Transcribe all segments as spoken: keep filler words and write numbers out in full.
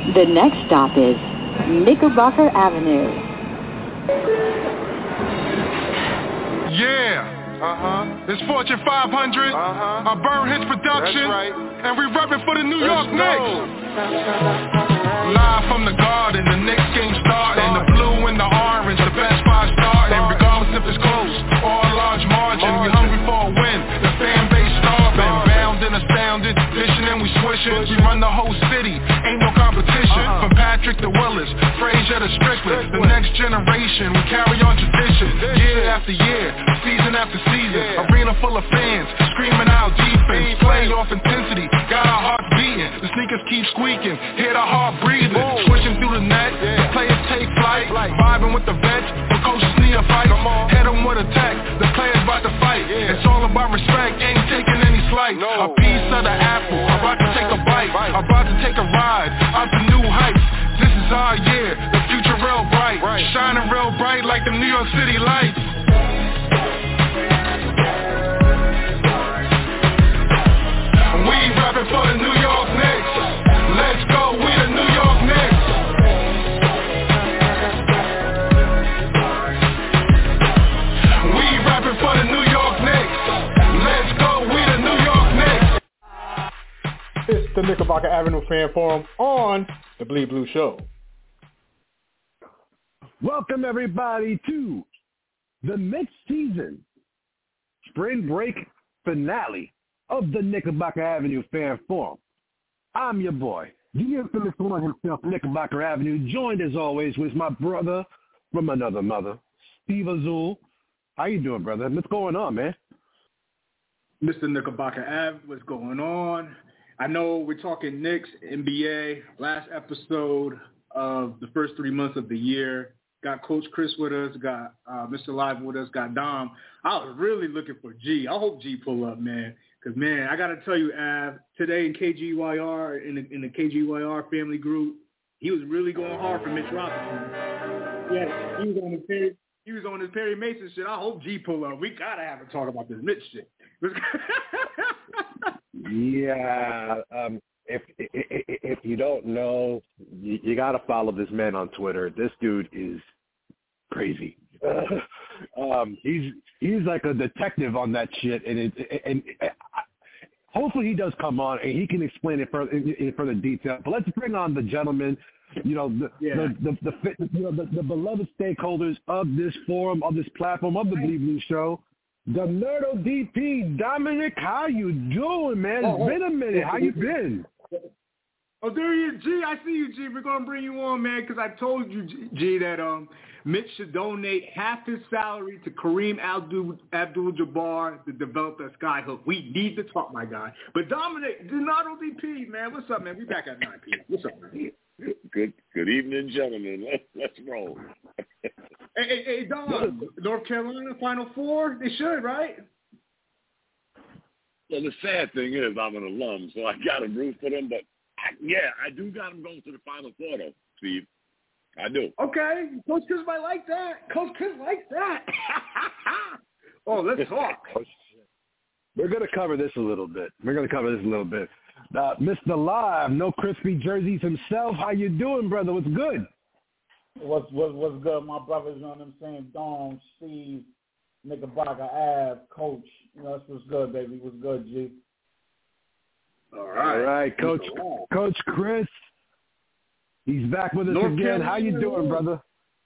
The next stop is Knickerbocker Avenue. Yeah. Uh-huh. It's Fortune five hundred. Uh-huh. I burn hits production. That's right. And we reppin' for the New Let's York Knicks. Live from the Garden, the Knicks game starting. The blue and the orange, the best spot starting. Regardless if it's close or a large margin, we hungry for a win. The fan base starving, bound and astounded, dishing and we swishing. We run the whole city, ain't no competition. From Patrick to Willis, Frazier to Strickland, the next generation, we carry on tradition. Year after year, season after season, arena full of fans, screaming out defense, playoff intensity, got our hearts beating. The sneakers keep squeaking, hear the heart breathing, switching through the net, the players take flight, vibing with the vets, the coaches need a fight, head them with a tech, the players about to fight. It's all about respect, ain't taking any slight. A piece of the apple, about to take a bite, about to take a ride, out to new heights. This is our year, the future real bright, shining real bright like the New York City lights. We rapping for the New York Knicks. Let's go, we the New York Knicks. We rapping for the New York Knicks. Let's go, we the New York Knicks. It's the Knickerbocker Avenue Fan Forum on the Bleed Blue Show. Welcome everybody to the mid-season spring break finale of the Knickerbocker Avenue Fan Forum. I'm your boy, the infamous one himself, Knickerbocker Avenue, joined as always with my brother from another mother, Steve Azul. How you doing, brother? What's going on, man? Mister Knickerbocker Ave, what's going on? I know we're talking Knicks, N B A, last episode of the first three months of the year. Got Coach Chris with us, got uh, Mister Live with us, got Dom. I was really looking for G. I hope G pull up, man. Because, man, I got to tell you, Av, today in K G Y R, in the, in the K G Y R family group, he was really going hard for Mitch Robinson. Yeah, he was on his Perry, he was on his Perry Mason shit. I hope G pull up. We got to have a talk about this Mitch shit. yeah, um, if, if if you don't know, you, you got to follow this man on Twitter. This dude is crazy. Uh, um, he's he's like a detective on that shit, and it, and, and hopefully he does come on and he can explain it further in, in further detail. But let's bring on the gentleman, you know, the yeah. the, the, the, you know, the the beloved stakeholders of this forum, of this platform, of the Bleed Blue Show. The Nerdo D P, Dominic, how you doing, man? It's oh, been a minute. How you been? Oh, there you G. I see you, G. We're going to bring you on, man, because I told you, G, that um, Mitch should donate half his salary to Kareem Abdul- Abdul-Jabbar to develop that skyhook. We need to talk, my guy. But Dominic, Donato D P, man, what's up, man? We back at nine p.m. What's up, man? Good good evening, gentlemen. Let's, let's roll. hey, hey, hey, Dom, North Carolina Final Four? They should, right? Well, the sad thing is I'm an alum, so I got to root for them. But, I, yeah, I do got them going to the Final Four, though, Steve. I do. Okay. Coach Chris might like that. Coach Chris likes that. oh, let's talk. We're going to cover this a little bit. We're going to cover this a little bit. Uh, Mister Live, no crispy jerseys himself. How you doing, brother? What's good? What's what's what's good, my brothers? You know what I'm saying? Dom, Steve, Knickerbocker, Av, Coach. You know that's what's good, baby. What's good, G? All right, all right, Coach. Coach Chris, he's back with us North again. Carolina. How you doing, brother?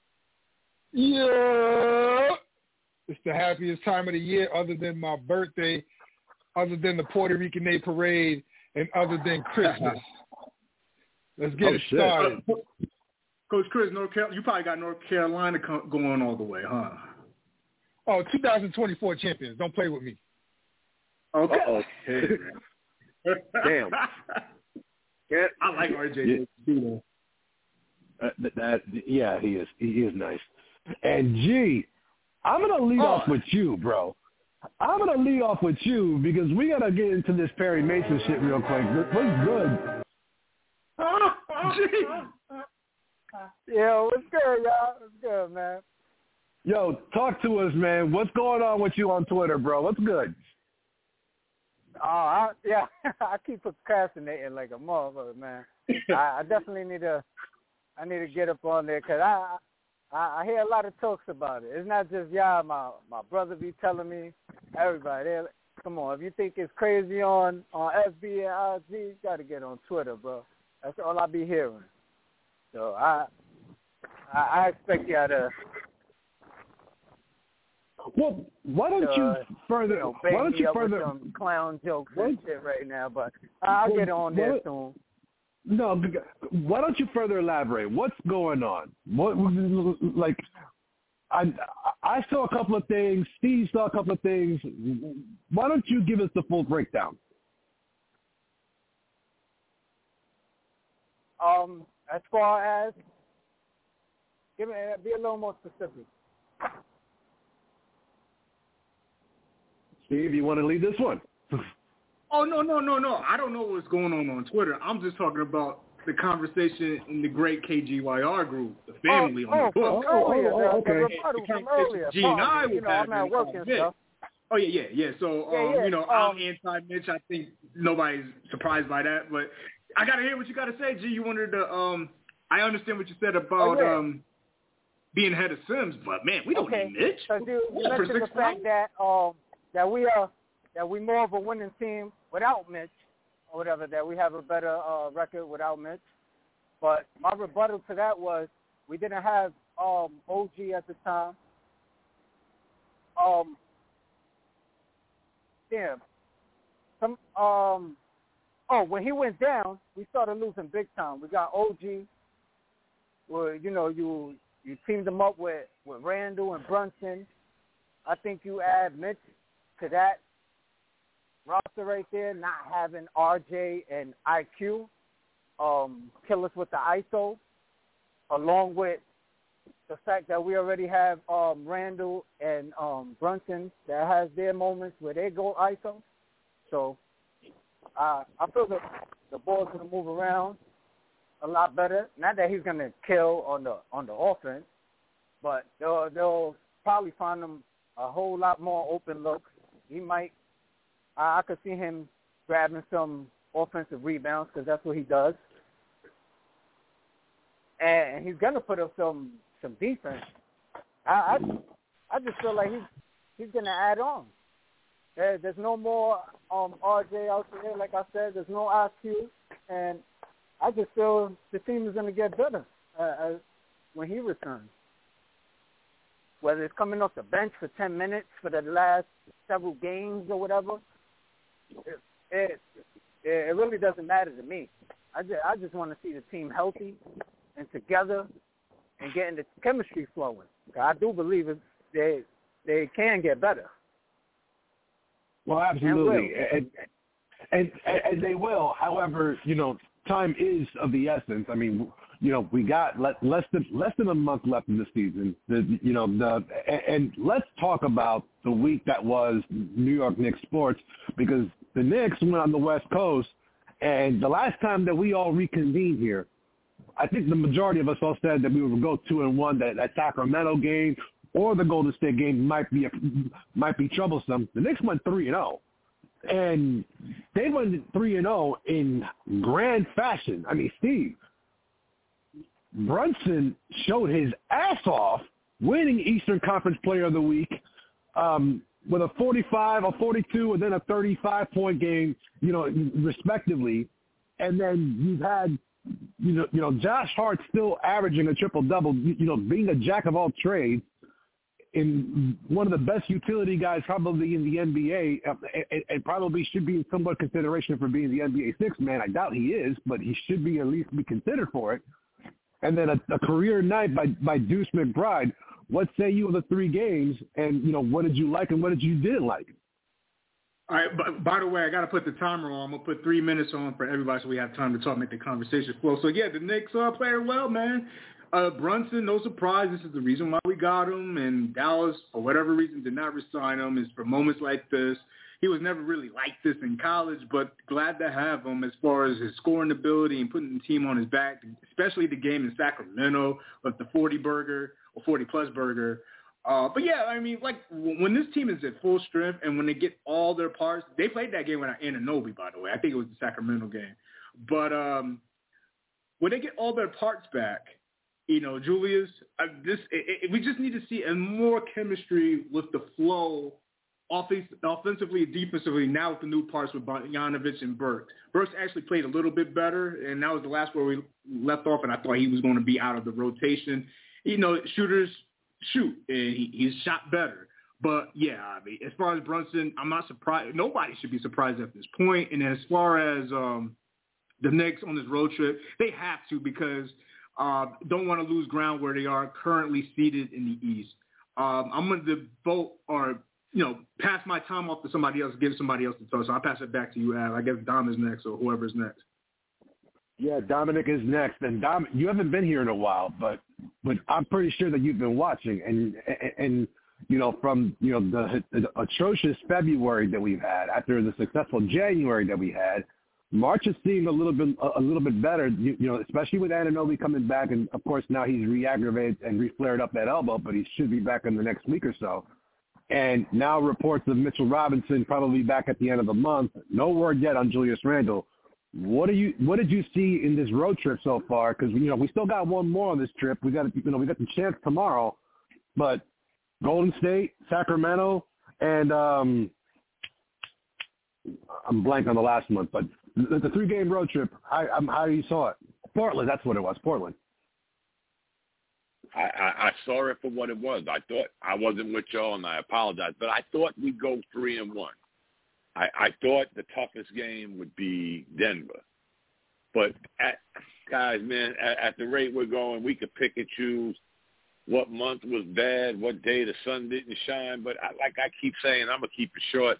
Yeah, it's the happiest time of the year, other than my birthday, other than the Puerto Rican Day Parade, and other than Christmas. Let's get oh, it started. Uh, Coach Chris, North Carolina, you probably got North Carolina co- going all the way, huh? Oh, two thousand twenty-four champions. Don't play with me. Okay. okay. Damn. Yeah, I like R J. Yeah. Uh, that, that, yeah, he is. He is nice. And G, I'm gonna lead oh. off with you, bro. I'm going to lead off with you because we got to get into this Perry Mason shit real quick. What's good? Yo, what's good, y'all? What's good, man? Yo, talk to us, man. What's going on with you on Twitter, bro? What's good? Oh, I, yeah, I keep procrastinating like a motherfucker, man. I, I definitely need to, I need to get up on there because I, I, I hear a lot of talks about it. It's not just y'all. My my brother be telling me, everybody. Come on, if you think it's crazy on on F B and I G, you got to get on Twitter, bro. That's all I be hearing. So I, I, I expect y'all to. Well, why don't uh, you further? You know, why don't you up further? With some clown jokes what, and shit right now, but I'll well, get on there what, soon. No, why don't you further elaborate? What's going on? What like? I I saw a couple of things. Steve saw a couple of things. Why don't you give us the full breakdown? Um, as far as give me be a little more specific. Steve, you want to lead this one? Oh, no, no, no, no. I don't know what's going on on Twitter. I'm just talking about the conversation in the great K G Y R group, the family oh, on oh, the book. Oh, earlier, oh, the, okay. the rebuttal the from earlier. G and I you know, I'm at work and stuff. Oh, yeah, yeah, yeah. So, yeah, um, yeah. you know, um, I'm anti-Mitch. I think nobody's surprised by that. But I got to hear what you got to say, G. You wanted to, um, I understand what you said about oh, yeah. um, being ahead of Sims, but, man, we don't okay. need Mitch. So, you, you mentioned the fact that, um, that we are that we more of a winning team without Mitch or whatever, that we have a better uh, record without Mitch. But my rebuttal to that was we didn't have um, O G at the time. Um, damn. Some um, oh, when he went down, we started losing big time. We got O G, where you know you you teamed them up with, with Randall and Brunson. I think you add Mitch to that roster right there, not having R J and I Q um, kill us with the I S O, along with the fact that we already have um, Randall and um, Brunson that has their moments where they go I S O. So uh, I feel that the ball's going to move around a lot better. Not that he's going to kill on the on the offense, but they'll, they'll probably find him a whole lot more open looks. He might. I, I could see him grabbing some offensive rebounds because that's what he does. And he's going to put up some, some defense. I, I I just feel like he's he's going to add on. There, there's no more um, R J out there, like I said. There's no I Q. And I just feel the team is going to get better uh, as, when he returns. Whether it's coming off the bench for ten minutes for the last several games or whatever, it, it, it really doesn't matter to me. I just, I just want to see the team healthy and together and getting the chemistry flowing. I do believe it, they they can get better. Well, absolutely, and, and, and and they will. However, you know, time is of the essence. I mean, you know, we got less than less than a month left in the season. The, you know, the and, and let's talk about the week that was New York Knicks sports, because the Knicks went on the West Coast, and the last time that we all reconvened here, I think the majority of us all said that we would go two and one. That that Sacramento game or the Golden State game might be a, might be troublesome. The Knicks went three and zero, and they went three and zero in grand fashion. I mean, Steve, Brunson showed his ass off, winning Eastern Conference Player of the Week um, with a forty-five, a forty-two, and then a thirty-five point game, you know, respectively. And then you've had, you know, you know, Josh Hart still averaging a triple double, you know, being a jack of all trades, in one of the best utility guys probably in the N B A, uh, and, and probably should be in somewhat consideration for being the N B A sixth man. I doubt he is, but he should be at least be considered for it. And then a, a career night by, by Deuce McBride. What say you of the three games, and, you know, what did you like and what did you didn't like? All right, but by the way, I got to put the timer on. I'm going to put three minutes on for everybody so we have time to talk, make the conversation flow. So, yeah, the Knicks are playing well, man. Uh, Brunson, no surprise. This is the reason why we got him. And Dallas, for whatever reason, did not re-sign him. Is for moments like this. He was never really like this in college, but glad to have him as far as his scoring ability and putting the team on his back, especially the game in Sacramento with the forty burger or forty plus burger. Uh, but yeah, I mean, like when this team is at full strength and when they get all their parts, they played that game without Anunoby, by the way. I think it was the Sacramento game. But um, when they get all their parts back, you know, Julius, uh, this it, it, we just need to see a more chemistry with the flow, offense, offensively and defensively. Now with the new parts with Bogdanovic and Burks. Burks actually played a little bit better, and that was the last where we left off. And I thought he was going to be out of the rotation. You know, shooters shoot, and he, he's shot better. But yeah, I mean, as far as Brunson, I'm not surprised. Nobody should be surprised at this point. And as far as um, the Knicks on this road trip, they have to because. Uh, don't want to lose ground where they are currently seated in the East. Um, I'm going to devote or, you know, pass my time off to somebody else, give somebody else the talk. So I'll pass it back to you, Al. I guess Dom is next or whoever's next. Yeah, Dominic is next. And Dom, you haven't been here in a while, but but I'm pretty sure that you've been watching. And, and, and you know, from, you know, the, the atrocious February that we've had, after the successful January that we had, March is seeing a little bit a little bit better, you, you know, especially with Anunoby coming back, and of course now he's re-aggravated and re-flared up that elbow, but he should be back in the next week or so. And now reports of Mitchell Robinson probably back at the end of the month. No word yet on Julius Randle. What do you what did you see in this road trip so far? Because you know we still got one more on this trip. We got you know we got the chance tomorrow, but Golden State, Sacramento, and um, I'm blank on the last month, but. The, the three-game road trip, how, um, how you saw it? Portland, that's what it was, Portland. I, I, I saw it for what it was. I thought I wasn't with y'all, and I apologize, but I thought we'd go three and one. I, I thought the toughest game would be Denver. But, at, guys, man, at, at the rate we're going, we could pick and choose what month was bad, what day the sun didn't shine. But I, like I keep saying, I'm going to keep it short.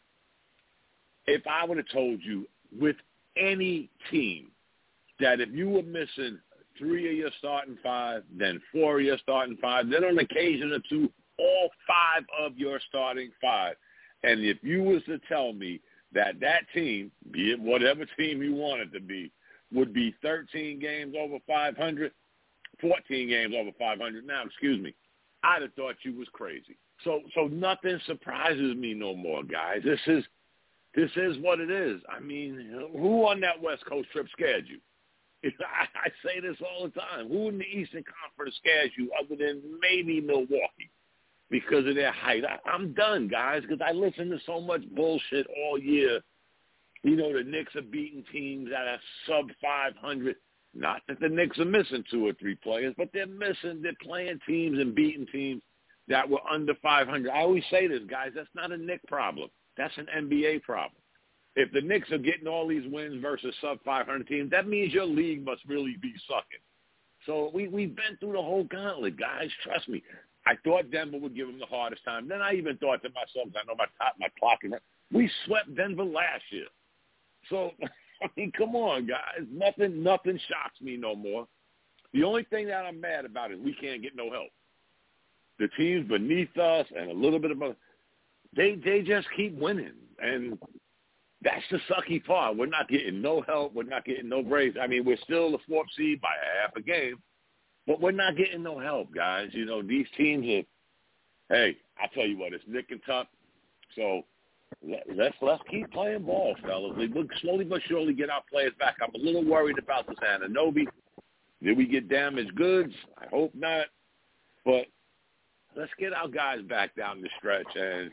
If I would have told you with any team that if you were missing three of your starting five, then four of your starting five, then on occasion or two, all five of your starting five. And if you was to tell me that that team, be it whatever team you want it to be, would be thirteen games over five hundred, fourteen games over five hundred now, excuse me, I'd have thought you was crazy. So so nothing surprises me no more, guys. This is This is what it is. I mean, who on that West Coast trip scared you? I, I say this all the time. Who in the Eastern Conference scares you other than maybe Milwaukee because of their height? I, I'm done, guys, because I listen to so much bullshit all year. You know, the Knicks are beating teams that are sub five hundred. Not that the Knicks are missing two or three players, but they're missing, they're playing teams and beating teams that were under five hundred. I always say this, guys, that's not a Knick problem. That's an N B A problem. If the Knicks are getting all these wins versus sub five hundred teams, that means your league must really be sucking. So we, we've been through the whole gauntlet, guys. Trust me. I thought Denver would give them the hardest time. Then I even thought to myself, I know my top, my clock, and we swept Denver last year. So, I mean, come on, guys. Nothing, nothing shocks me no more. The only thing that I'm mad about is we can't get no help. The teams beneath us and a little bit of a They they just keep winning, and that's the sucky part. We're not getting no help. We're not getting no breaks. I mean, we're still the fourth seed by a half a game, but we're not getting no help, guys. You know, these teams are, hey, I tell you what, it's nick and tuck. So let, let's let's keep playing ball, fellas. We will slowly but surely get our players back. I'm a little worried about this Anunoby. Did we get damaged goods? I hope not. But let's get our guys back down the stretch, and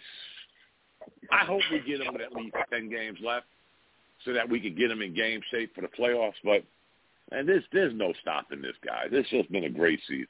I hope we get them with at least ten games left so that we can get them in game shape for the playoffs. But, and this, there's no stopping this, guys. It's just been a great season.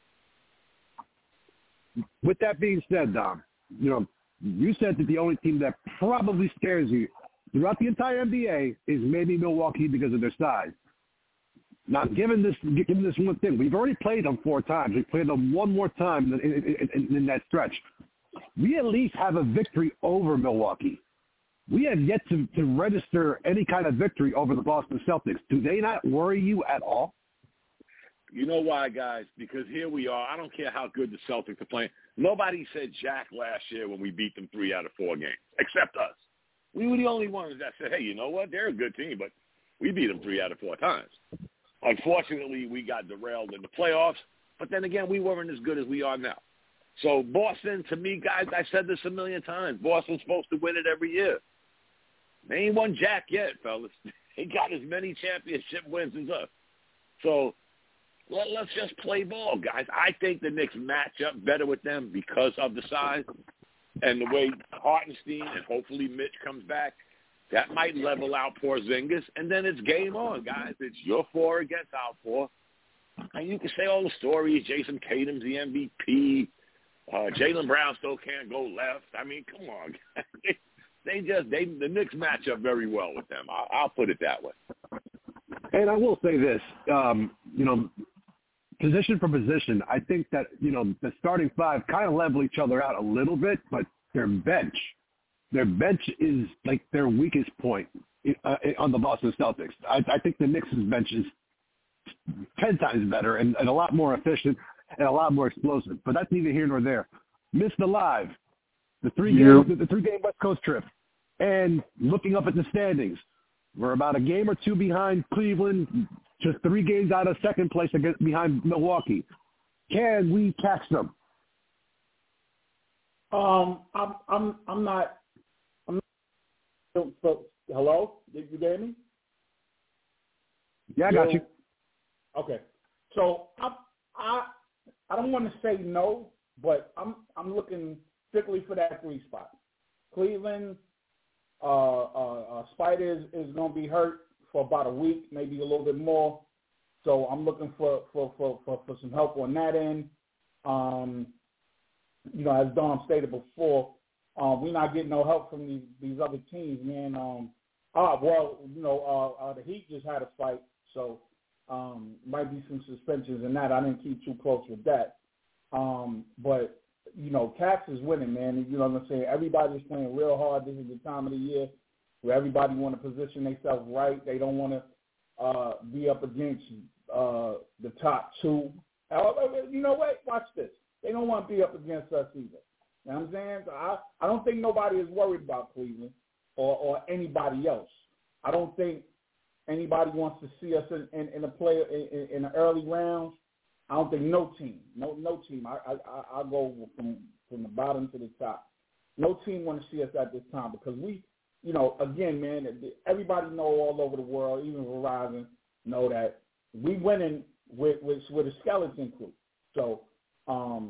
With that being said, Dom, you know, you said that the only team that probably scares you throughout the entire N B A is maybe Milwaukee because of their size. Now, given this, given this one thing, we've already played them four times. We played them one more time in, in, in, in that stretch. We at least have a victory over Milwaukee. We have yet to, to register any kind of victory over the Boston Celtics. Do they not worry you at all? You know why, guys? Because here we are. I don't care how good the Celtics are playing. Nobody said jack last year when we beat them three out of four games, except us. We were the only ones that said, hey, you know what? They're a good team, but we beat them three out of four times. Unfortunately, we got derailed in the playoffs, but then again, we weren't as good as we are now. So Boston, to me, guys, I said this a million times. Boston's supposed to win it every year. They ain't won jack yet, fellas. They got as many championship wins as us. So let, let's just play ball, guys. I think the Knicks match up better with them because of the size and the way Hartenstein and hopefully Mitch comes back. That might level out Porzingis, and then it's game on, guys. It's your four against our four. And you can say all the stories. Jason Tatum's the M V P. Uh, Jaylen Brown still can't go left. I mean, come on, guys. They just they the Knicks match up very well with them. I'll, I'll put it that way. And I will say this, um, you know, position for position, I think that, you know, the starting five kind of level each other out a little bit, but their bench, their bench is like their weakest point uh, on the Boston Celtics. I, I think the Knicks' bench is ten times better and, and a lot more efficient and a lot more explosive. But that's neither here nor there. Missed Alive, the three game, yep. the, the three game West Coast trip, and looking up at the standings, we're about a game or two behind Cleveland, just three games out of second place against behind Milwaukee. Can we catch them? Um, I'm, I'm, I'm not. I'm not so, so, hello, did you hear me? Yeah, I got you. Okay, so I, I, I don't want to say no, but I'm, I'm looking strictly for that three spot. Cleveland. Uh, uh, uh, Spider is, is going to be hurt for about a week, maybe a little bit more. So I'm looking for, for, for, for, for some help on that end. Um, you know, as Dom stated before, um, we're not getting no help from these, these other teams, man. Um, ah, well, you know, uh, uh, the Heat just had a fight, so um, might be some suspensions in that. I didn't keep too close with that. Um, but you know, Cats is winning, man. You know what I'm saying? Everybody's playing real hard. This is the time of the year where everybody want to position themselves right. They don't want to uh, be up against uh, the top two. You know what? Watch this. They don't want to be up against us either. You know what I'm saying? So I, I don't think nobody is worried about Cleveland or, or anybody else. I don't think anybody wants to see us in, in, in a play in, in the early rounds. I don't think no team, no no team. I I I go from from the bottom to the top. No team want to see us at this time because we, you know, again, man, everybody know all over the world, even Verizon, know that we winning with with, with a skeleton crew. So, um,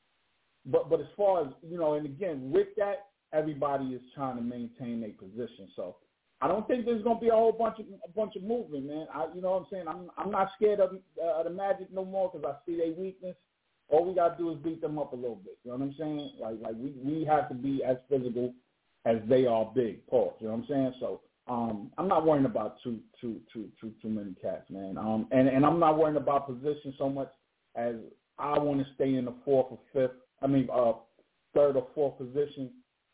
but but as far as you know, and again, with that, everybody is trying to maintain their position. So. I don't think there's gonna be a whole bunch of a bunch of movement, man. I, you know what I'm saying? I'm I'm not scared of uh, the Magic no more because I see their weakness. All we gotta do is beat them up a little bit. You know what I'm saying? Like like we, we have to be as physical as they are big. Pause. You know what I'm saying? So um, I'm not worrying about too too too too too many cats, man. Um, and and I'm not worrying about position so much as I want to stay in the fourth or fifth. I mean, uh, third or fourth position,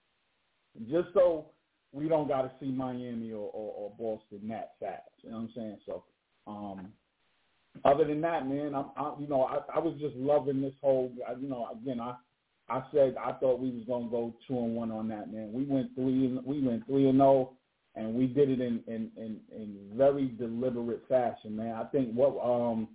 just so. We don't got to see Miami or, or, or Boston that fast. You know what I'm saying? So, um, other than that, man, I'm, I, you know, I, I was just loving this whole, you know, again, I, I said I thought we was gonna go two and one on that, man. We went three, and we went three and zero, and we did it in, in, in, in very deliberate fashion, man. I think what, um,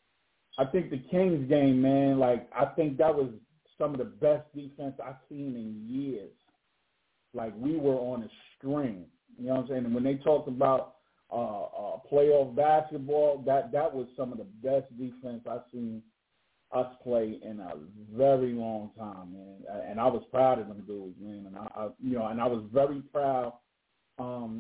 I think the Kings game, man, like I think that was some of the best defense I've seen in years. Like, we were on a string, you know what I'm saying? And when they talked about uh, uh, playoff basketball, that, that was some of the best defense I've seen us play in a very long time, man. And I was proud of them dudes, man. And I, I you know, and I was very proud um,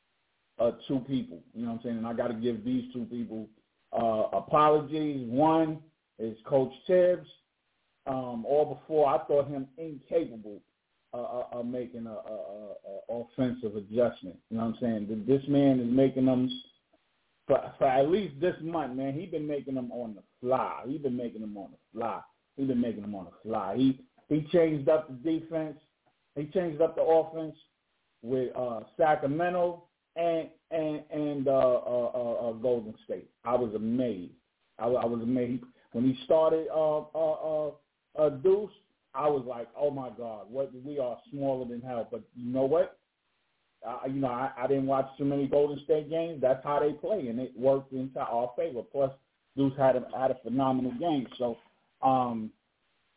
of two people, you know what I'm saying? And I got to give these two people uh, apologies. One is Coach Tibbs. Um, all before, I thought him incapable Uh, uh, making a, a, a offensive adjustment. You know what I'm saying? This man is making them, for, for at least this month, man, he's been making them on the fly. He's been making them on the fly. He's been making them on the fly. He he changed up the defense. He changed up the offense with uh, Sacramento and and, and uh, uh, uh, uh, Golden State. I was amazed. I, I was amazed. When he started uh, uh, uh, uh, Deuce, I was like, oh, my God, what we are smaller than hell. But you know what? Uh, you know, I, I didn't watch too many Golden State games. That's how they play, and it worked into our favor. Plus, Deuce had a, had a phenomenal game. So, um,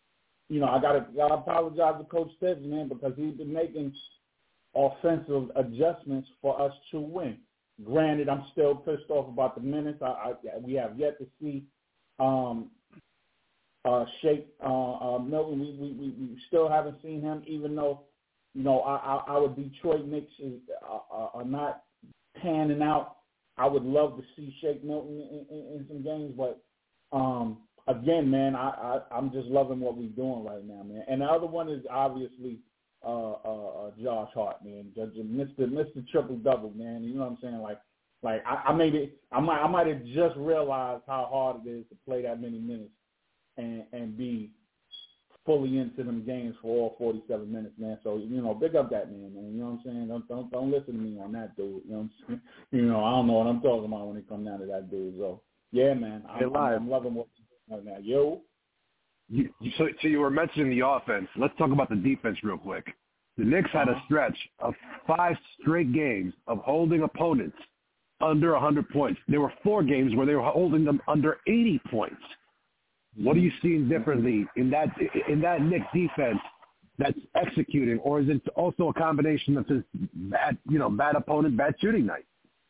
you know, I gotta, gotta apologize to Coach Tibbs, man, because he's been making offensive adjustments for us to win. Granted, I'm still pissed off about the minutes. I, I we have yet to see um, uh, Shake uh, uh, Milton. We, we we we still haven't seen him, even though you know our, our Detroit Knicks is, uh, are not panning out. I would love to see Shake Milton in, in, in some games, but um, again, man, I, I I'm just loving what we're doing right now, man. And the other one is obviously. Uh, uh, uh, Josh Hart, man, Mister Mister Triple Double, man. You know what I'm saying? Like, like I, I maybe I might I might have just realized how hard it is to play that many minutes and and be fully into them games for all forty-seven minutes, man. So you know, big up that man, man. You know what I'm saying? Don't don't don't listen to me on that dude. You know what I'm saying? You know, I don't know what I'm talking about when it comes down to that dude. So yeah, man, I'm, I'm, I'm loving what you're doing right now. Yo. You, so, so you were mentioning the offense. Let's talk about the defense real quick. The Knicks had a stretch of five straight games of holding opponents under one hundred points. There were four games where they were holding them under eighty points. What are you seeing differently in that in that Knicks defense that's executing, or is it also a combination of just bad, you know, bad opponent, bad shooting night?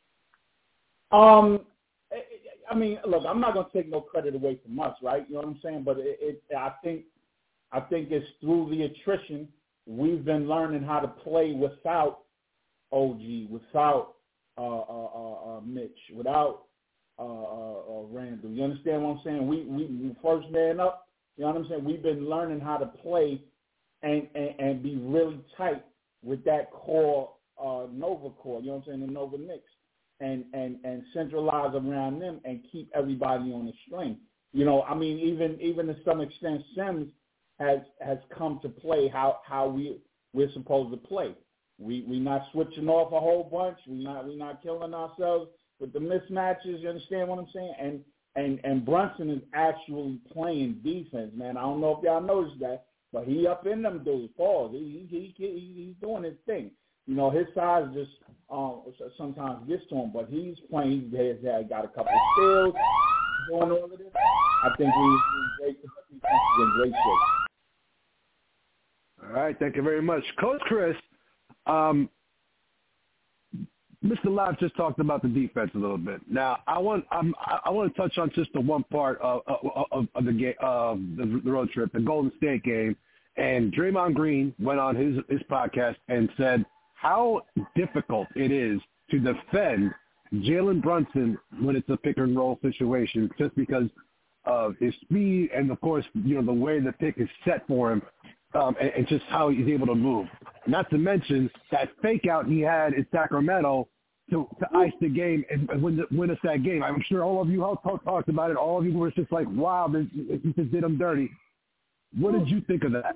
Um. I mean, look, I'm not going to take no credit away from us, right? You know what I'm saying? But it, it, I think, I think it's through the attrition we've been learning how to play without O G, without uh, uh, uh, uh, Mitch, without uh, uh, uh, Randall. You understand what I'm saying? We, we we first man up. You know what I'm saying? We've been learning how to play and and, and be really tight with that core uh, Nova core. You know what I'm saying? The Nova Knicks. And, and, and centralize around them and keep everybody on the string. You know, I mean, even even to some extent, Sims has has come to play how, how we we're supposed to play. We we not switching off a whole bunch. We not we not killing ourselves with the mismatches. You understand what I'm saying? And and and Brunson is actually playing defense, man. I don't know if y'all noticed that, but he up in them dudes. Pause. He he he he's doing his thing. You know, his size just um, sometimes gets to him, but he's playing. He has, has got a couple of steals, doing all of this. I think he's in great, he's in great shape. All right, thank you very much, Coach Chris. Um, Mister Lab just talked about the defense a little bit. Now, I want I'm, I want to touch on just the one part of, of, of the game, of the, the road trip, the Golden State game, and Draymond Green went on his his podcast and said how difficult it is to defend Jalen Brunson when it's a pick and roll situation, just because of his speed and, of course, you know, the way the pick is set for him, um, and, and just how he's able to move. Not to mention that fake out he had in Sacramento to, to ice the game and win, the, win us that game. I'm sure all of you all talked about it. All of you were just like, wow, this, he just did him dirty. What did you think of that?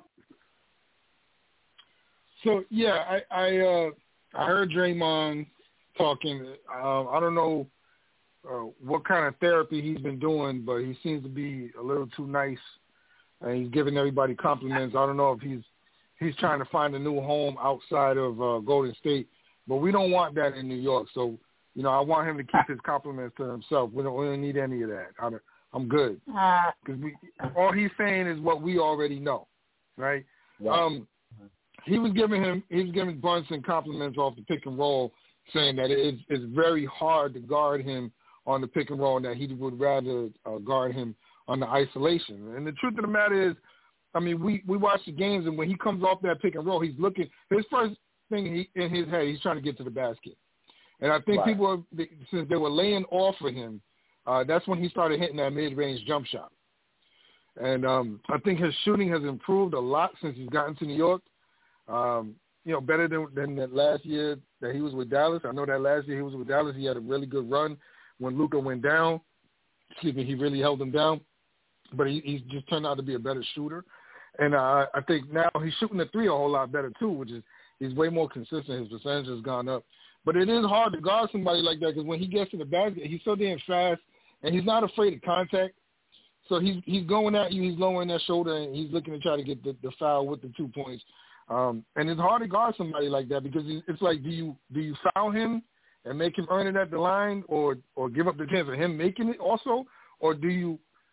So yeah, I I, uh, I heard Draymond talking. Uh, I don't know uh, what kind of therapy he's been doing, but he seems to be a little too nice, and he's giving everybody compliments. I don't know if he's he's trying to find a new home outside of uh, Golden State, but we don't want that in New York. So you know, I want him to keep his compliments to himself. We don't we don't need any of that. I don't, I'm good because we all he's saying is what we already know, right? Right. Um, He was giving him, he was giving Brunson compliments off the pick and roll, saying that it's, it's very hard to guard him on the pick and roll, and that he would rather uh, guard him on the isolation. And the truth of the matter is, I mean, we, we watch the games, and when he comes off that pick and roll, he's looking. His first thing he, in his head, he's trying to get to the basket. And I think right. people, since they were laying off for him, uh, that's when he started hitting that mid-range jump shot. And um, I think his shooting has improved a lot since he's gotten to New York. Um, you know, better than, than that last year that he was with Dallas. I know that last year he was with Dallas, he had a really good run when Luka went down. Excuse me, he really held him down. But he, he's just turned out to be a better shooter. And uh, I think now he's shooting the three a whole lot better, too, which is he's way more consistent. His percentage has gone up. But it is hard to guard somebody like that because when he gets to the basket, he's so damn fast, and he's not afraid of contact. So he's he's going at you, he's lowering that shoulder, and he's looking to try to get the, the foul with the two points. Um, and it's hard to guard somebody like that because it's like, do you do you foul him and make him earn it at the line, or or give up the chance of him making it also, or do you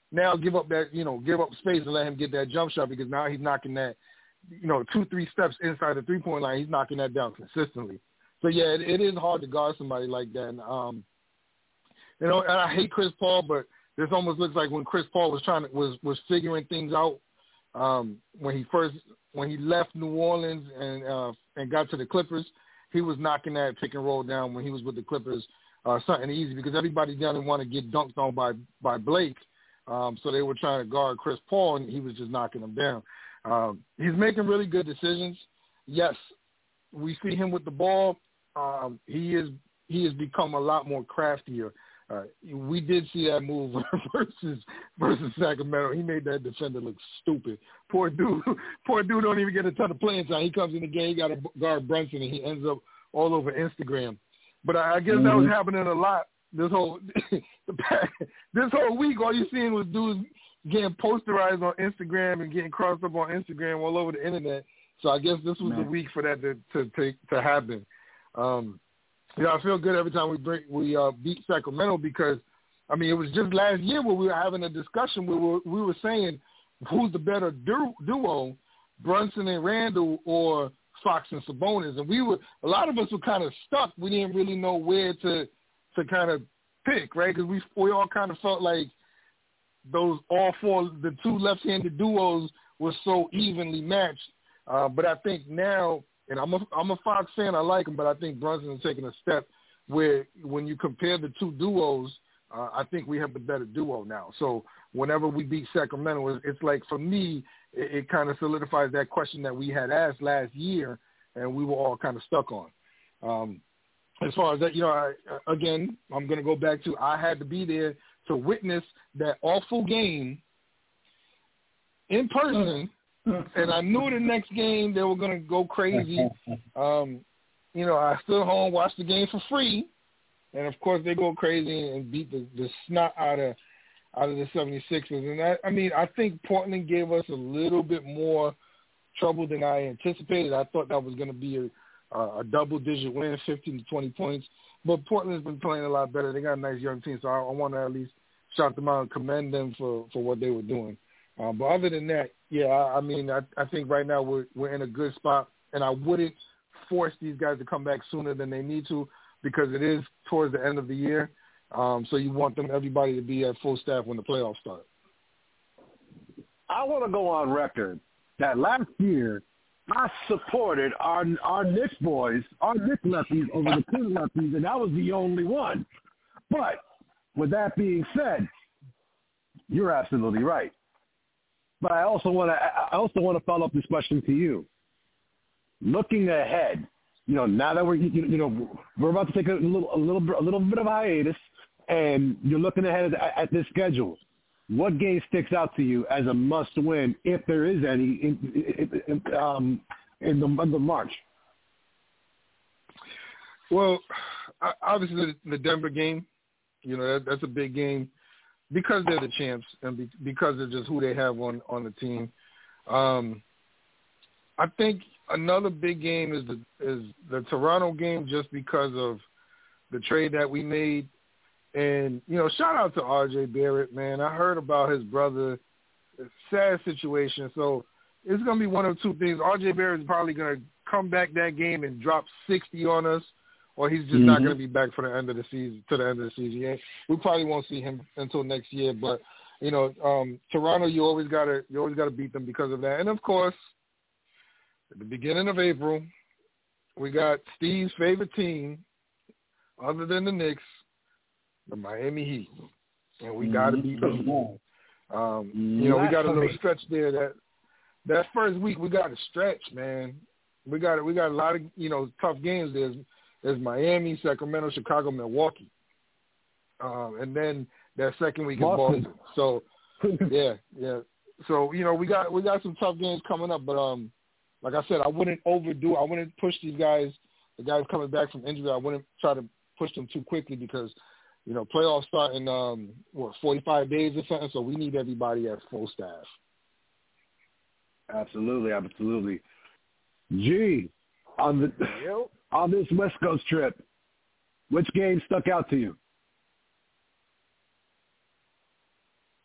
now give up that, you know, give up space and let him get that jump shot because now he's knocking that, you know, two, three steps inside the three-point line. He's knocking that down consistently. So, yeah, it, it is hard to guard somebody like that. And, um, you know, and I hate Chris Paul, but this almost looks like when Chris Paul was trying to, was, was figuring things out um, when he first, when he left New Orleans and uh, and got to the Clippers, he was knocking that pick and roll down when he was with the Clippers, uh, something easy because everybody didn't want to get dunked on by, by Blake. Um, so they were trying to guard Chris Paul, and he was just knocking them down. Um, he's making really good decisions. Yes, we see him with the ball. Um, he is he has become a lot more craftier. Uh, we did see that move versus versus Sacramento. He made that defender look stupid. Poor dude. Poor dude don't even get a ton of playing time. He comes in the game, he got to guard Brunson, and he ends up all over Instagram. But I, I guess mm-hmm. that was happening a lot. This whole this whole week, all you seeing was dudes getting posterized on Instagram and getting crossed up on Instagram all over the internet. So I guess this was Man. the week for that to to to, to happen. Um, you know, I feel good every time we bring we uh, beat Sacramento because, I mean, it was just last year where we were having a discussion where we were, we were saying who's the better du- duo, Brunson and Randall or Fox and Sabonis, and we were a lot of us were kind of stuck. We didn't really know where to. to kind of pick, right? Because we we all kind of felt like those all four, the two left-handed duos were so evenly matched. Uh, but I think now, and I'm a I'm a Fox fan, I like him, but I think Brunson is taking a step where when you compare the two duos, uh, I think we have the better duo now. So whenever we beat Sacramento, it's like for me, it, it kind of solidifies that question that we had asked last year, and we were all kind of stuck on. Um, As far as that, you know, I, again, I'm going to go back to I had to be there to witness that awful game in person, and I knew the next game they were going to go crazy. Um, you know, I stood home, watched the game for free, and, of course, they go crazy and beat the, the snot out of out of the seventy-sixers. And, I, I mean, I think Portland gave us a little bit more trouble than I anticipated. I thought that was going to be a Uh, a double-digit win, fifteen to twenty points. But Portland's been playing a lot better. They got a nice young team, so I, I want to at least shout them out and commend them for, for what they were doing. Uh, but other than that, yeah, I, I mean, I, I think right now we're we're in a good spot, and I wouldn't force these guys to come back sooner than they need to because it is towards the end of the year. Um, so you want them, everybody, to be at full staff when the playoffs start. I want to go on record that last year I supported our our Knicks boys, our Knicks lefties over the Kings lefties, and that was the only one. But with that being said, you're absolutely right. But I also want to I also want to follow up this question to you. Looking ahead, you know, now that we're you, you know we're about to take a little a little a little bit of a hiatus, and you're looking ahead at, at this schedule. What game sticks out to you as a must-win, if there is any, in, in, in, um, in the month of March? Well, obviously the Denver game, you know, that, that's a big game because they're the champs and be, because of just who they have on, on the team. Um, I think another big game is the is the Toronto game just because of the trade that we made. And, you know, shout out to R J Barrett, man. I heard about his brother. It's a sad situation. So it's going to be one of two things. R J Barrett is probably going to come back that game and drop sixty on us, or he's just mm-hmm. not going to be back for the end of the season, to the end of the season. Yeah, we probably won't see him until next year. But, you know, um, Toronto, you always got to you always got to beat them because of that. And, of course, at the beginning of April, we got Steve's favorite team, other than the Knicks, the Miami Heat, and we got to beat them. Um, you know, we got a little stretch there. That that first week we got to stretch, man. We got we got a lot of you know tough games. There's there's Miami, Sacramento, Chicago, Milwaukee, um, and then that second week is Boston. So yeah, yeah. So you know we got we got some tough games coming up, but um, like I said, I wouldn't overdo. I wouldn't push these guys. The guys coming back from injury, I wouldn't try to push them too quickly because. You know, playoffs start in, um, what, forty-five days or something, so we need everybody at full staff. Absolutely, absolutely. Gee, on the yep. on this West Coast trip, which game stuck out to you?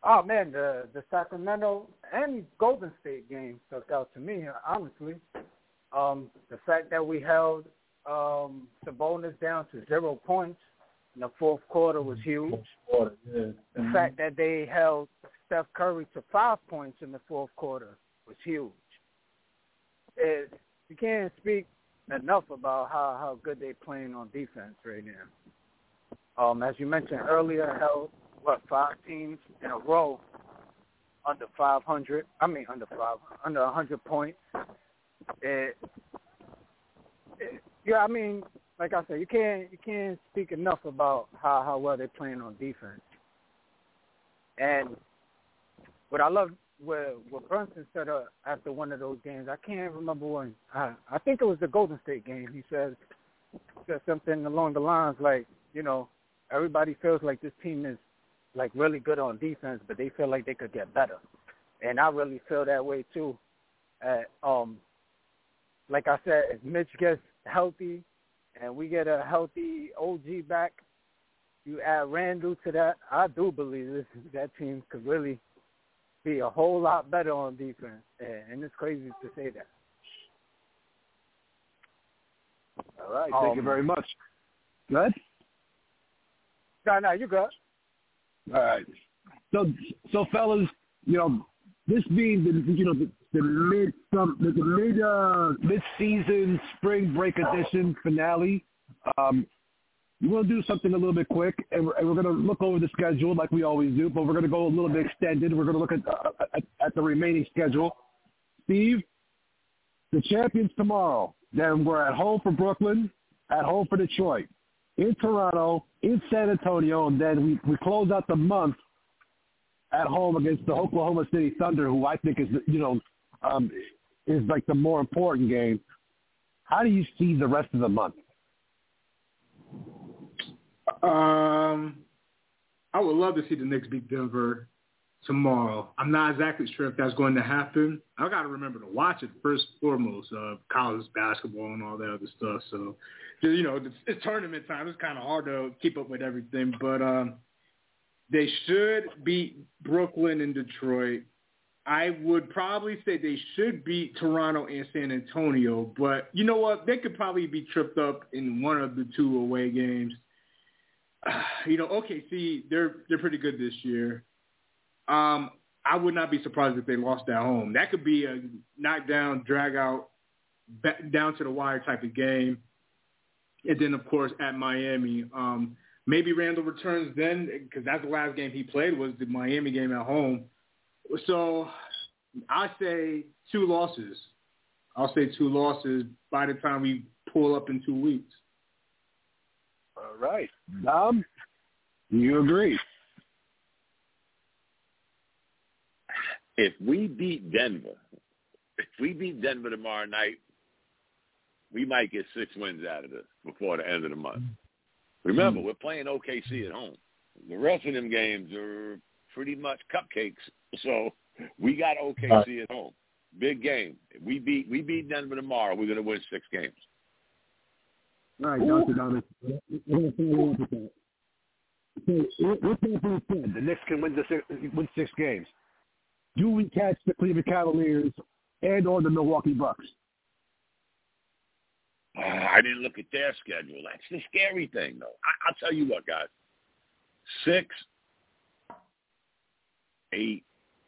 Oh man, the the Sacramento and Golden State game stuck out to me, honestly. Um, the fact that we held um, Sabonis down to zero points in the fourth quarter was huge. Quarter, yeah. The mm-hmm. fact that they held Steph Curry to five points in the fourth quarter was huge. It, you can't speak enough about how, how good they're playing on defense right now. Um, as you mentioned earlier, held, what, five teams in a row under five hundred. I mean, under five, under one hundred points. It, it, yeah, I mean, like I said, you can't you can't speak enough about how, how well they're playing on defense. And what I love, what, what Brunson said uh, after one of those games, I can't remember when. I, I think it was the Golden State game. He said, said something along the lines like, you know, everybody feels like this team is like really good on defense, but they feel like they could get better. And I really feel that way too. Uh, um, like I said, if Mitch gets healthy and we get a healthy O G back, you add Randall to that, I do believe this, that team could really be a whole lot better on defense. And it's crazy to say that. All right. Thank um, you very much. Good? No, no, you good. All right. So, so fellas, you know, this being the, you know, the, the mid, some, the, the mid, uh, mid-season spring break edition finale, um, we're going to do something a little bit quick, and we're, and we're going to look over the schedule like we always do, but we're going to go a little bit extended. We're going to look at, uh, at, at the remaining schedule. Steve, the champions tomorrow. Then we're at home for Brooklyn, at home for Detroit, in Toronto, in San Antonio, and then we, we close out the month at home against the Oklahoma City Thunder, who I think is, you know, um, is like the more important game. How do you see the rest of the month? Um, I would love to see the Knicks beat Denver tomorrow. I'm not exactly sure if that's going to happen. I got to remember to watch it first and foremost, uh, college basketball and all that other stuff. So, you know, it's, it's tournament time. It's kind of hard to keep up with everything, but um, they should beat Brooklyn and Detroit. I would probably say they should beat Toronto and San Antonio, but you know what? They could probably be tripped up in one of the two away games. Uh, you know, O K C, they're they're pretty good this year. Um, I would not be surprised if they lost at home. That could be a knockdown, drag out, down to the wire type of game. And then, of course, at Miami, um, maybe Randall returns then, because that's the last game he played was the Miami game at home. So I say two losses. I'll say two losses by the time we pull up in two weeks. All right. Um, you agree? If we beat Denver, if we beat Denver tomorrow night, we might get six wins out of this before the end of the month. Remember, we're playing O K C at home. The rest of them games are pretty much cupcakes. So we got O K C at home. Big game. If we beat we beat Denver tomorrow, we're going to win six games. All right, Doctor Donis. What's that said? The Knicks can win the six, win six games. Do we catch the Cleveland Cavaliers and or the Milwaukee Bucks? Uh, I didn't look at their schedule. That's the scary thing, though. I, I'll tell you what, guys. Six, eight.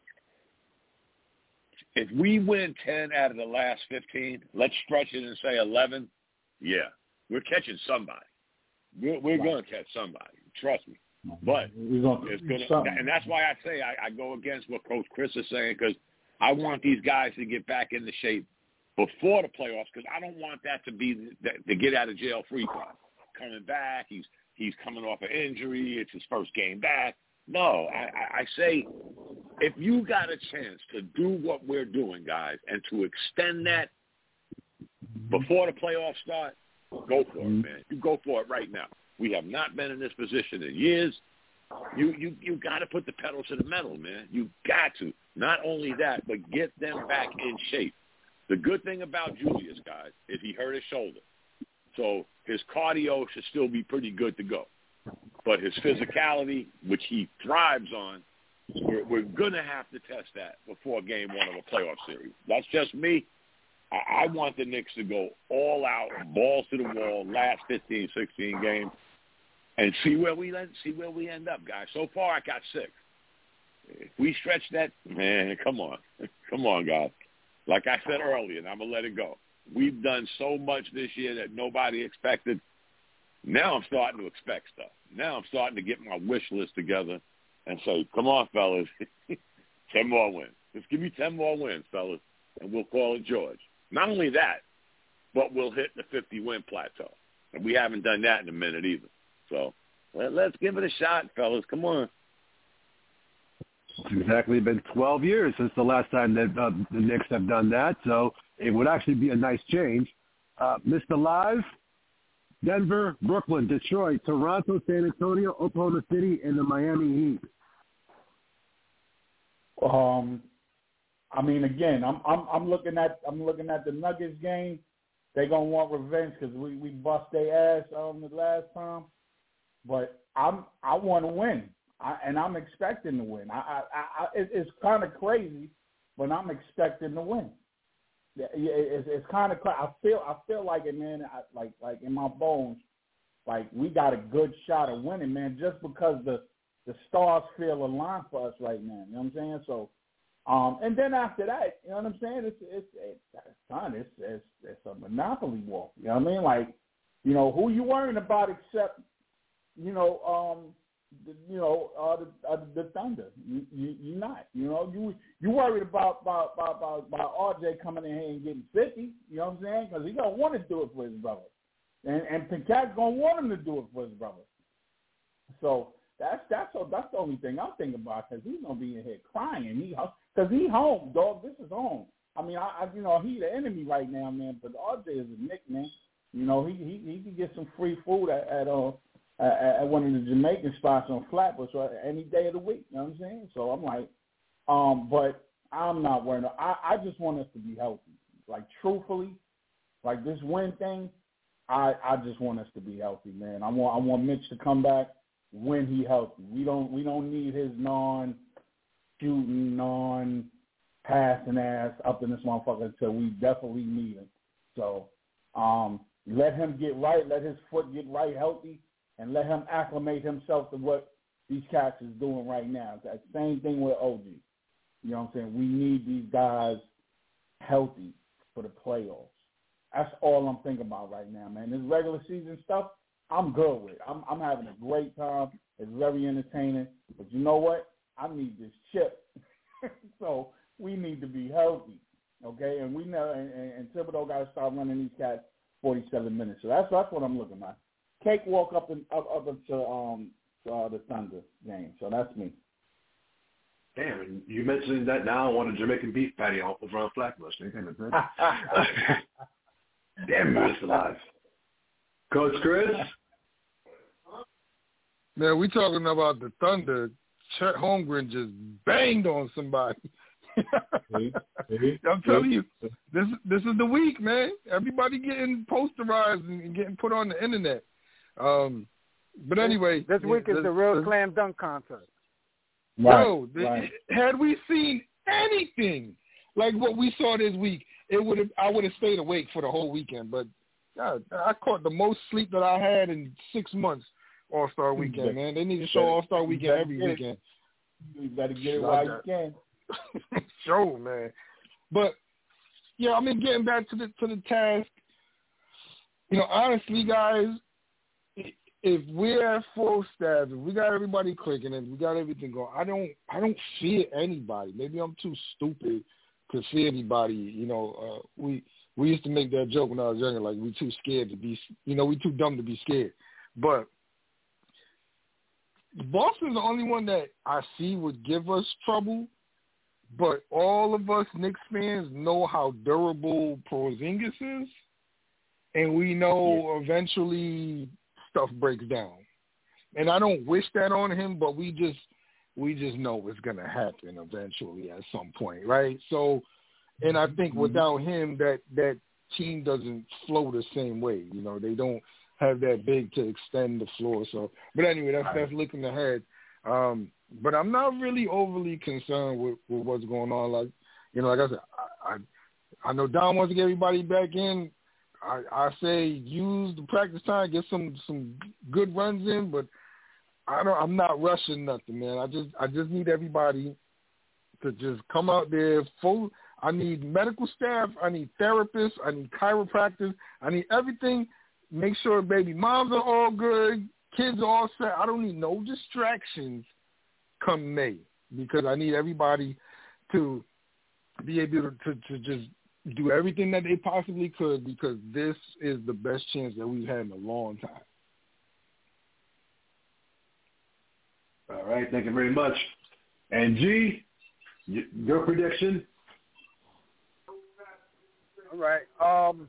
If we win ten out of the last fifteen, let's stretch it and say eleven. Yeah, we're catching somebody. We're, we're going to catch somebody. Trust me. But it's gonna, and that's why I say I, I go against what Coach Chris is saying, because I want these guys to get back into shape before the playoffs, because I don't want that to be the, the get out of jail free card. Coming back, he's he's coming off an injury. It's his first game back. No, I, I, I say if you got a chance to do what we're doing, guys, and to extend that before the playoffs start, go for it, man. You go for it right now. We have not been in this position in years. You you you got to put the pedal to the metal, man. You got to. Not only that, but get them back in shape. The good thing about Julius, guys, is he hurt his shoulder. So his cardio should still be pretty good to go. But his physicality, which he thrives on, We're, we're going to have to test that before game one of a playoff series. That's just me. I, I want the Knicks to go all out, balls to the wall, last fifteen, sixteen games, and see where we end, see where we end up, guys. So far, I got six. If we stretch that, man, come on. Come on, guys. Like I said earlier, and I'm going to let it go. We've done so much this year that nobody expected. Now I'm starting to expect stuff. Now I'm starting to get my wish list together and say, come on, fellas, ten more wins. Just give me ten more wins, fellas, and we'll call it George. Not only that, but we'll hit the fifty-win plateau. And we haven't done that in a minute either. So well, let's give it a shot, fellas. Come on. It's exactly been twelve years since the last time that uh, the Knicks have done that, so it would actually be a nice change. Uh, Mister Live, Denver, Brooklyn, Detroit, Toronto, San Antonio, Oklahoma City, and the Miami Heat. Um, I mean, again, I'm I'm I'm looking at I'm looking at the Nuggets game. They're gonna want revenge because we, we bust their ass um the last time, but I'm I want to win. I, and I'm expecting to win. I, I, I, it, it's kind of crazy, but I'm expecting to win. It, it's, it's kind of. I feel. I feel like it, man. I, like, like in my bones, like we got a good shot of winning, man. Just because the the stars feel aligned for us right now. You know what I'm saying? So, um, and then after that, you know what I'm saying? It's it's it's son. It's it's it's a monopoly war. You know what I mean? Like, you know, who you worrying about except, you know, um. You know, uh, the, uh, the Thunder. You, you, you're not. You know, you you worried about about, about about about R J coming in here and getting fifty. You know what I'm saying? Because he's gonna want to do it for his brother, and and Pinkat's gonna want him to do it for his brother. So that's that's that's the only thing I'm thinking about, because he's gonna be in here crying. He because he home, dog. This is home. I mean, I, I you know he's the enemy right now, man. But R J is a Nick, man. You know, he he he can get some free food at at uh. at one of the Jamaican spots on Flatbush any day of the week. You know what I'm saying? So I'm like, um, but I'm not worried. I, I just want us to be healthy. Like, truthfully, like this win thing, I, I just want us to be healthy, man. I want I want Mitch to come back when he healthy. We don't we don't need his non shooting, non passing ass up in this motherfucker until we definitely need him. So um, let him get right, let his foot get right, healthy. And let him acclimate himself to what these cats is doing right now. That same thing with O G. You know what I'm saying? We need these guys healthy for the playoffs. That's all I'm thinking about right now, man. This regular season stuff, I'm good with. I'm, I'm having a great time. It's very entertaining. But you know what? I need this chip. So we need to be healthy, okay? And we know, and, and, and Thibodeau got to start running these cats forty-seven minutes. So that's that's what I'm looking at. Cakewalk up and up, up into um uh, the Thunder game. So that's me. Damn, you mentioned that now I want a Jamaican beef patty off of Ron Flatbush. Damn, Mister Live. Coach Chris? Man, we talking about the Thunder. Chet Holmgren just banged on somebody. I'm telling you, this this is the week, man. Everybody getting posterized and getting put on the internet. Um, but anyway, this week yeah, is this, the real this, slam dunk contest. Right, yo, right. The, had we seen anything like what we saw this week, it would have I would have stayed awake for the whole weekend. But God, I caught the most sleep that I had in six months. All Star Weekend, man. They need to show All Star Weekend every weekend. You better get it while you can. Show, man. But yeah, I mean, getting back to the to the task. You know, honestly, guys. If we're at full staff, if we got everybody clicking and we got everything going, I don't, I don't fear anybody. Maybe I'm too stupid to fear anybody. You know, uh, we we used to make that joke when I was younger, like we too scared to be, you know, we too dumb to be scared. But Boston's the only one that I see would give us trouble. But all of us Knicks fans know how durable Porzingis is, and we know yeah. eventually stuff breaks down. And I don't wish that on him, but we just we just know it's going to happen eventually at some point, right? So, and I think without him, that, that team doesn't flow the same way. You know, they don't have that big to extend the floor. So, but anyway, that's, that's looking ahead. Um, but I'm not really overly concerned with, with what's going on. Like, you know, like I said, I, I, I know Don wants to get everybody back in. I, I say use the practice time, get some, some good runs in, but I don't. I'm not rushing nothing, man. I just I just need everybody to just come out there full. I need medical staff. I need therapists. I need chiropractors. I need everything. Make sure baby moms are all good. Kids are all set. I don't need no distractions come May because I need everybody to be able to, to, to just do everything that they possibly could because this is the best chance that we've had in a long time. All right, thank you very much. And G, your prediction? All right. Um,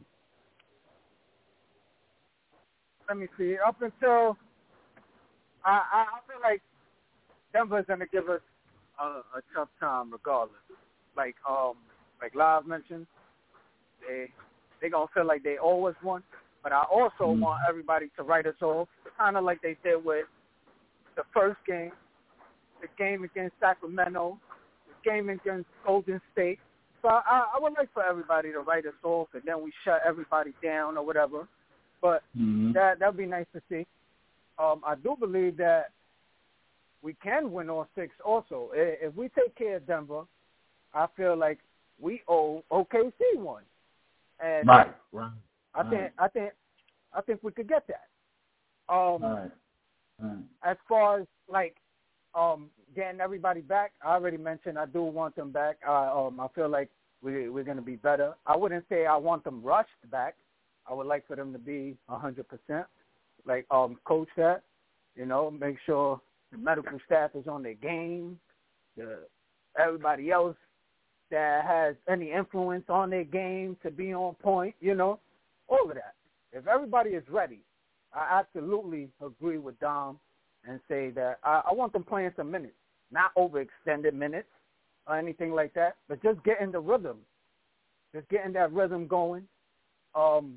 let me see. Up until I, I feel like Denver's gonna give us a, a tough time, regardless. Like um, like Live mentioned, they they gonna feel like they always won. But I also mm. want everybody to write us off, kind of like they did with the first game, the game against Sacramento, the game against Golden State. So I, I would like for everybody to write us off, and then we shut everybody down or whatever. But mm-hmm. that that would be nice to see. Um, I do believe that we can win all six also. If we take care of Denver, I feel like we owe O K C one. And right, right. I right. think I think I think we could get that. Um, right. Right. As far as like um, getting everybody back, I already mentioned I do want them back. Uh, um, I feel like we, we're going to be better. I wouldn't say I want them rushed back. I would like for them to be one hundred percent. Like um, Coach said, you know, make sure the medical staff is on their game. The, everybody else that has any influence on their game to be on point, you know, all of that. If everybody is ready, I absolutely agree with Dom and say that I, I want them playing some minutes, not overextended minutes or anything like that, but just getting the rhythm, just getting that rhythm going. Um,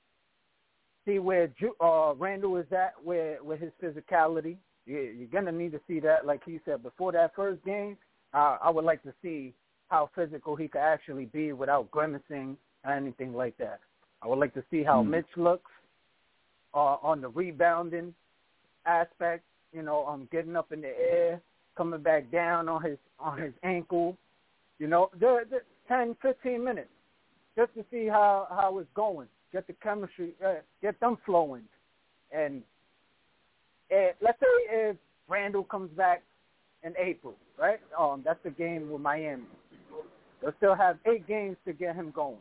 see where Ju- uh, Randall is at, where with his physicality. You, you're gonna need to see that, like he said before that first game. Uh, I would like to see how physical he could actually be without grimacing or anything like that. I would like to see how mm. Mitch looks. Uh, on the rebounding aspect, you know, um, getting up in the air, coming back down on his on his ankle, you know, the, the ten, fifteen minutes just to see how, how it's going, get the chemistry, uh, get them flowing. And uh, let's say if Randall comes back in April, right? Um, that's the game with Miami. They'll still have eight games to get him going.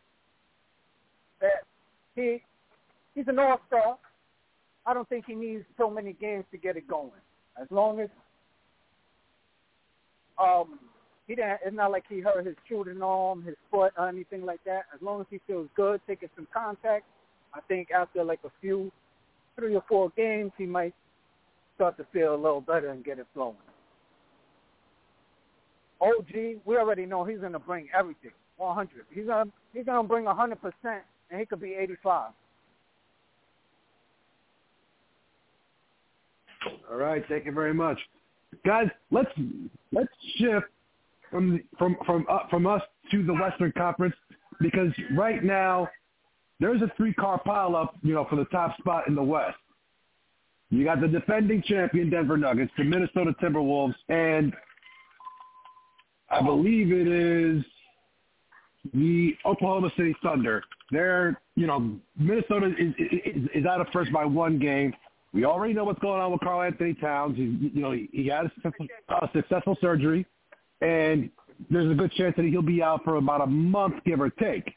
Uh, he... He's an all-star. I don't think he needs so many games to get it going. As long as um, he didn't, it's not like he hurt his shooting arm, his foot, or anything like that. As long as he feels good, taking some contact, I think after like a few, three or four games, he might start to feel a little better and get it flowing. O G, we already know he's going to bring everything, one hundred. He's going to he's going to bring one hundred percent, and he could be eighty-five. All right, thank you very much, guys. Let's let's shift from from from uh, from us to the Western Conference because right now there's a three-car pileup, you know, for the top spot in the West. You got the defending champion Denver Nuggets, the Minnesota Timberwolves, and I believe it is the Oklahoma City Thunder. They're, you know, Minnesota is is, is out of first by one game. We already know what's going on with Karl Anthony Towns. He, you know, he, he had a successful, uh, successful surgery, and there's a good chance that he'll be out for about a month, give or take.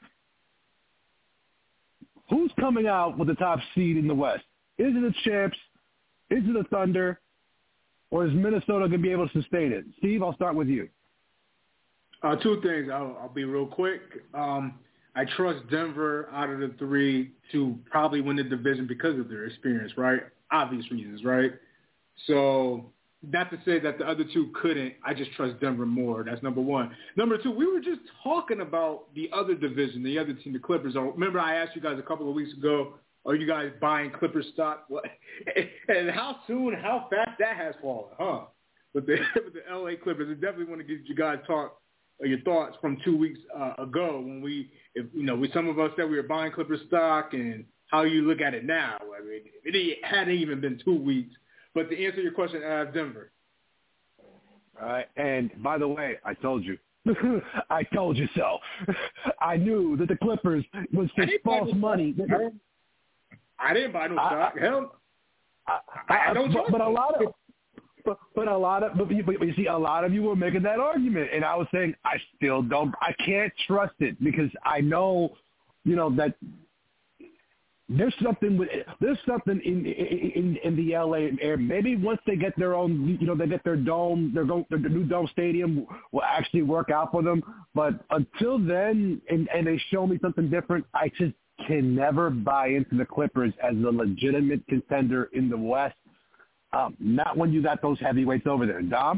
Who's coming out with the top seed in the West? Is it the Champs? Is it the Thunder? Or is Minnesota going to be able to sustain it? Steve, I'll start with you. Uh, two things. I'll, I'll be real quick. Um, I trust Denver out of the three to probably win the division because of their experience, right? Obvious reasons, right? So not to say that the other two couldn't. I just trust Denver more. That's number one. Number two, we were just talking about the other division, the other team, the Clippers. Remember I asked you guys a couple of weeks ago are you guys buying Clippers stock? What, and how soon, how fast that has fallen, huh? But the, with the L A Clippers, I definitely want to get you guys talk or your thoughts from two weeks uh, ago when we, if, you know, we some of us said we were buying Clippers stock and how you look at it now. I mean, it hadn't even been two weeks. But to answer your question, uh, Denver. All right, and by the way, I told you. I told you so. I knew that the Clippers was just false no money. I didn't buy no stock. Hell, I, I, I don't. But, but a lot of, but, but a lot of, but you, but you see, a lot of you were making that argument, and I was saying I still don't. I can't trust it because I know, you know, that there's something with there's something in in in the L A air. Maybe once they get their own, you know, they get their dome, their go their new dome stadium will actually work out for them. But until then, and and they show me something different, I just can never buy into the Clippers as a legitimate contender in the West. Um, not when you got those heavyweights over there, Dom.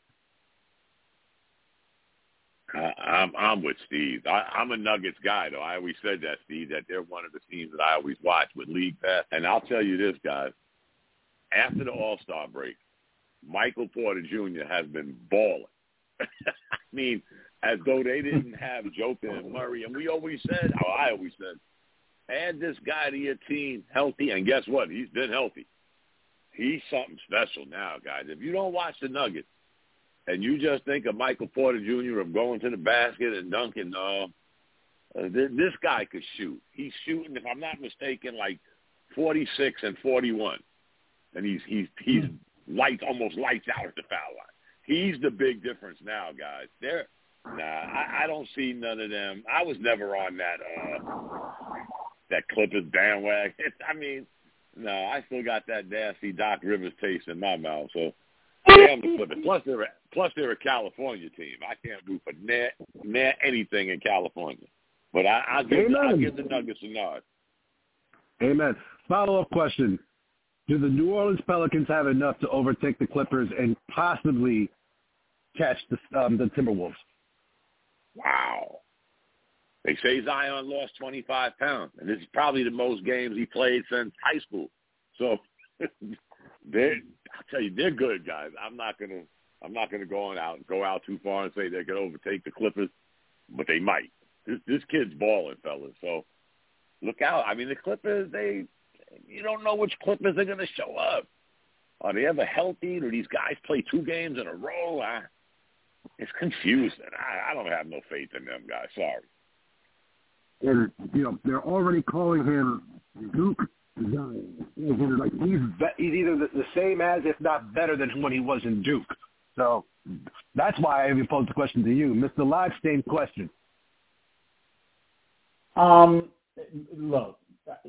Uh, I'm I'm with Steve. I, I'm a Nuggets guy, though. I always said that, Steve, that they're one of the teams that I always watch with League Pass. And I'll tell you this, guys. After the All-Star break, Michael Porter Junior has been balling. I mean, as though they didn't have Joker and Murray. And we always said, or I always said, add this guy to your team healthy. And guess what? He's been healthy. He's something special now, guys. If you don't watch the Nuggets, and you just think of Michael Porter Junior of going to the basket and dunking, uh, uh, th- this guy could shoot. He's shooting, if I'm not mistaken, like forty-six and forty-one, and he's he's he's lights almost lights out at the foul line. He's the big difference now, guys. They're nah, I, I don't see none of them. I was never on that uh, that Clippers bandwagon. I mean, no, I still got that nasty Doc Rivers taste in my mouth, so. Damn the Clippers. Plus they're a, plus they're a California team. I can't root for na, na anything in California. But I, I'll give the, I'll give the Nuggets a nod. Amen. Follow up question: do the New Orleans Pelicans have enough to overtake the Clippers and possibly catch the um, the Timberwolves? Wow. They say Zion lost twenty-five pounds, and this is probably the most games he played since high school. So they're. I'll tell you, they're good guys. I'm not gonna, I'm not gonna go on out, go out too far and say they're gonna overtake the Clippers, but they might. This, this kid's balling, fellas. So look out. I mean, the Clippers, they, you don't know which Clippers are gonna show up. Are they ever healthy? Do these guys play two games in a row? I, it's confusing. I, I don't have no faith in them guys. Sorry. And you know, they're already calling him Duke. Like he's, he's either the, the same as, if not better than when he was in Duke. So that's why I even posed the question to you, Mister Livestein. Question. Um, look,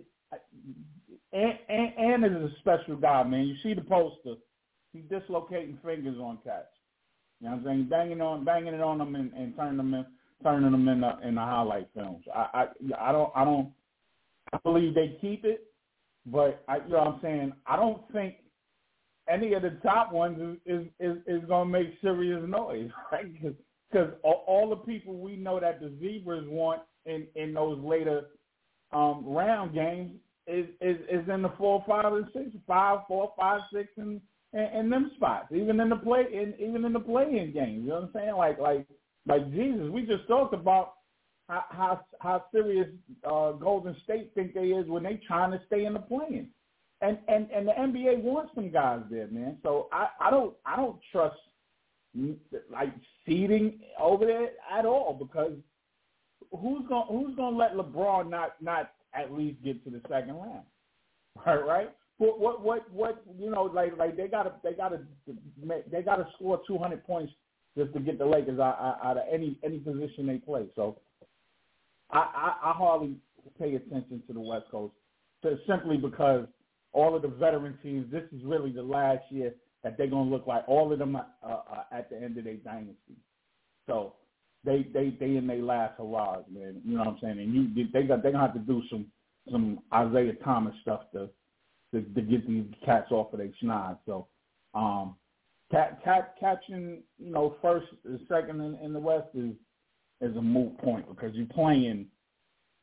Ann is a special guy, man. You see the poster. He's dislocating fingers on cats. You know what I'm saying? Banging on, banging it on them and, and turning them in, turning them in the, in the highlight films. I, I, I don't, I don't. I believe they keep it. But, I, you know what I'm saying, I don't think any of the top ones is is, is, is going to make serious noise, right? Because all, all the people we know that the Zebras want in, in those later um, round games is, is, is in the four, five, and six, five, four, five, six, and, and, and them spots. Even in the play, in, even in the play-in games, you know what I'm saying? Like, like, like Jesus, we just talked about How, how how serious uh, Golden State think they is when they trying to stay in the play-in, and and and the N B A wants some guys there, man. So I, I don't I don't trust like seeding over there at all, because who's going who's going to let LeBron not not at least get to the second round, right? Right? What what what what you know like like they gotta they gotta they gotta score two hundred points just to get the Lakers out, out, out of any any position they play. So. I, I, I hardly pay attention to the West Coast, so simply because all of the veteran teams, this is really the last year that they're going to look like all of them uh, uh, at the end of their dynasty. So they they they in their last hurrahs, man. You know what I'm saying? And you they got they gonna have to do some some Isaiah Thomas stuff to to, to get these cats off of their schnoz. So um, cat, cat, catching you know first, second in, in the West is. is a moot point because you're playing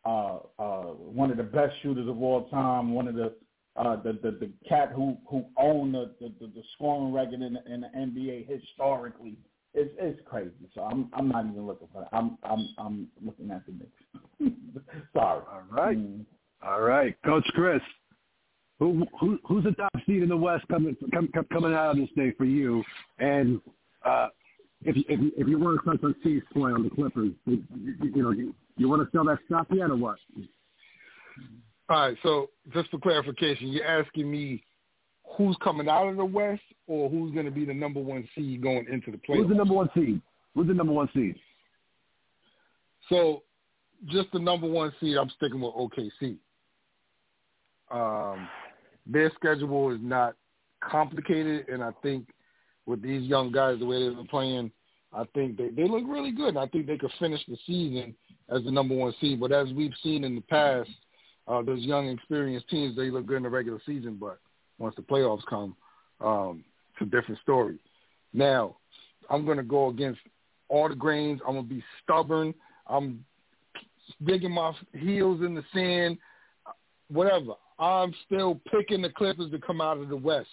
uh, uh, one of the best shooters of all time, one of the uh, the, the the cat who who owned the, the, the scoring record in the, in the N B A historically. It's it's crazy. So I'm I'm not even looking for that. I'm I'm I'm looking at the Knicks. Sorry. All right. Mm. All right, Coach Chris. Who who who's the top seed in the West coming com, coming out of this day for you? And uh, if you, if you, if you want to touch on C's point on the Clippers, you, you, you know you, you want to sell that stock yet or what? All right. So just for clarification, you're asking me who's coming out of the West or who's going to be the number one seed going into the playoffs? Who's the number one seed? Who's the number one seed? So just the number one seed, I'm sticking with O K C. Um, their schedule is not complicated, and I think with these young guys, the way they've been playing, I think they, they look really good, and I think they could finish the season as the number one seed. But as we've seen in the past, uh, those young, experienced teams, they look good in the regular season, but once the playoffs come, um, it's a different story. Now, I'm going to go against all the grains. I'm going to be stubborn. I'm digging my heels in the sand, whatever. I'm still picking the Clippers to come out of the West.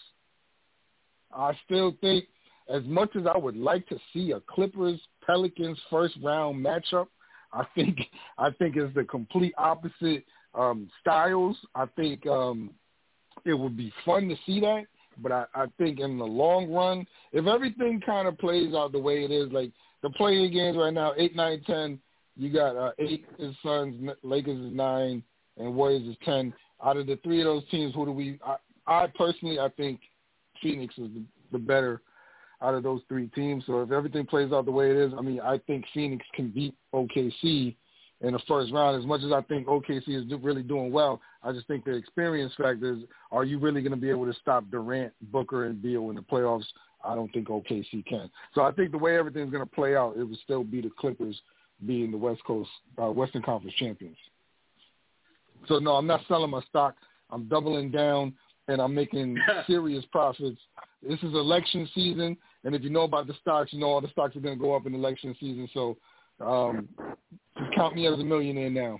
I still think, as much as I would like to see a Clippers-Pelicans first-round matchup, I think I think it's the complete opposite um, styles. I think um, it would be fun to see that, but I, I think in the long run, if everything kind of plays out the way it is, like the playing games right now, eight, nine, ten, you got uh, eight is Suns, Lakers is nine, and Warriors is ten. Out of the three of those teams, who do we I, I personally, I think Phoenix is the, the better out of those three teams. So if everything plays out the way it is, I mean, I think Phoenix can beat O K C in the first round. As much as I think O K C is do, really doing well, I just think the experience factor is, are you really going to be able to stop Durant, Booker, and Beal in the playoffs? I don't think O K C can. So I think the way everything's going to play out, it would still be the Clippers being the West Coast, uh, Western Conference champions. So, no, I'm not selling my stock. I'm doubling down, and I'm making serious profits. This is election season, and if you know about the stocks, you know all the stocks are going to go up in election season. So um, just count me as a millionaire now.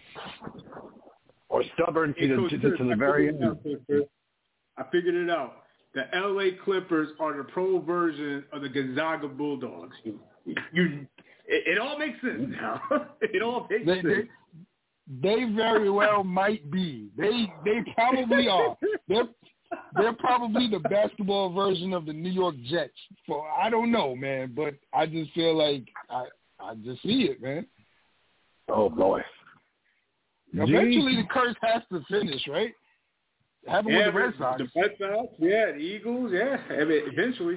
Or stubborn to, Hey, the, Coach to, Chris, to the I very figured end. it out, I figured it out. The L A Clippers are the pro version of the Gonzaga Bulldogs. You, you it, it all makes sense now. It all makes They, sense. they, they very well might be. They they probably are. They're they're probably the basketball version of the New York Jets. So I don't know, man, but I just feel like I I just see it, man. Oh boy! Eventually, the curse has to finish, right? Happened Yeah, with the Red Sox. The Red Sox, yeah, the Eagles, yeah. I mean, eventually.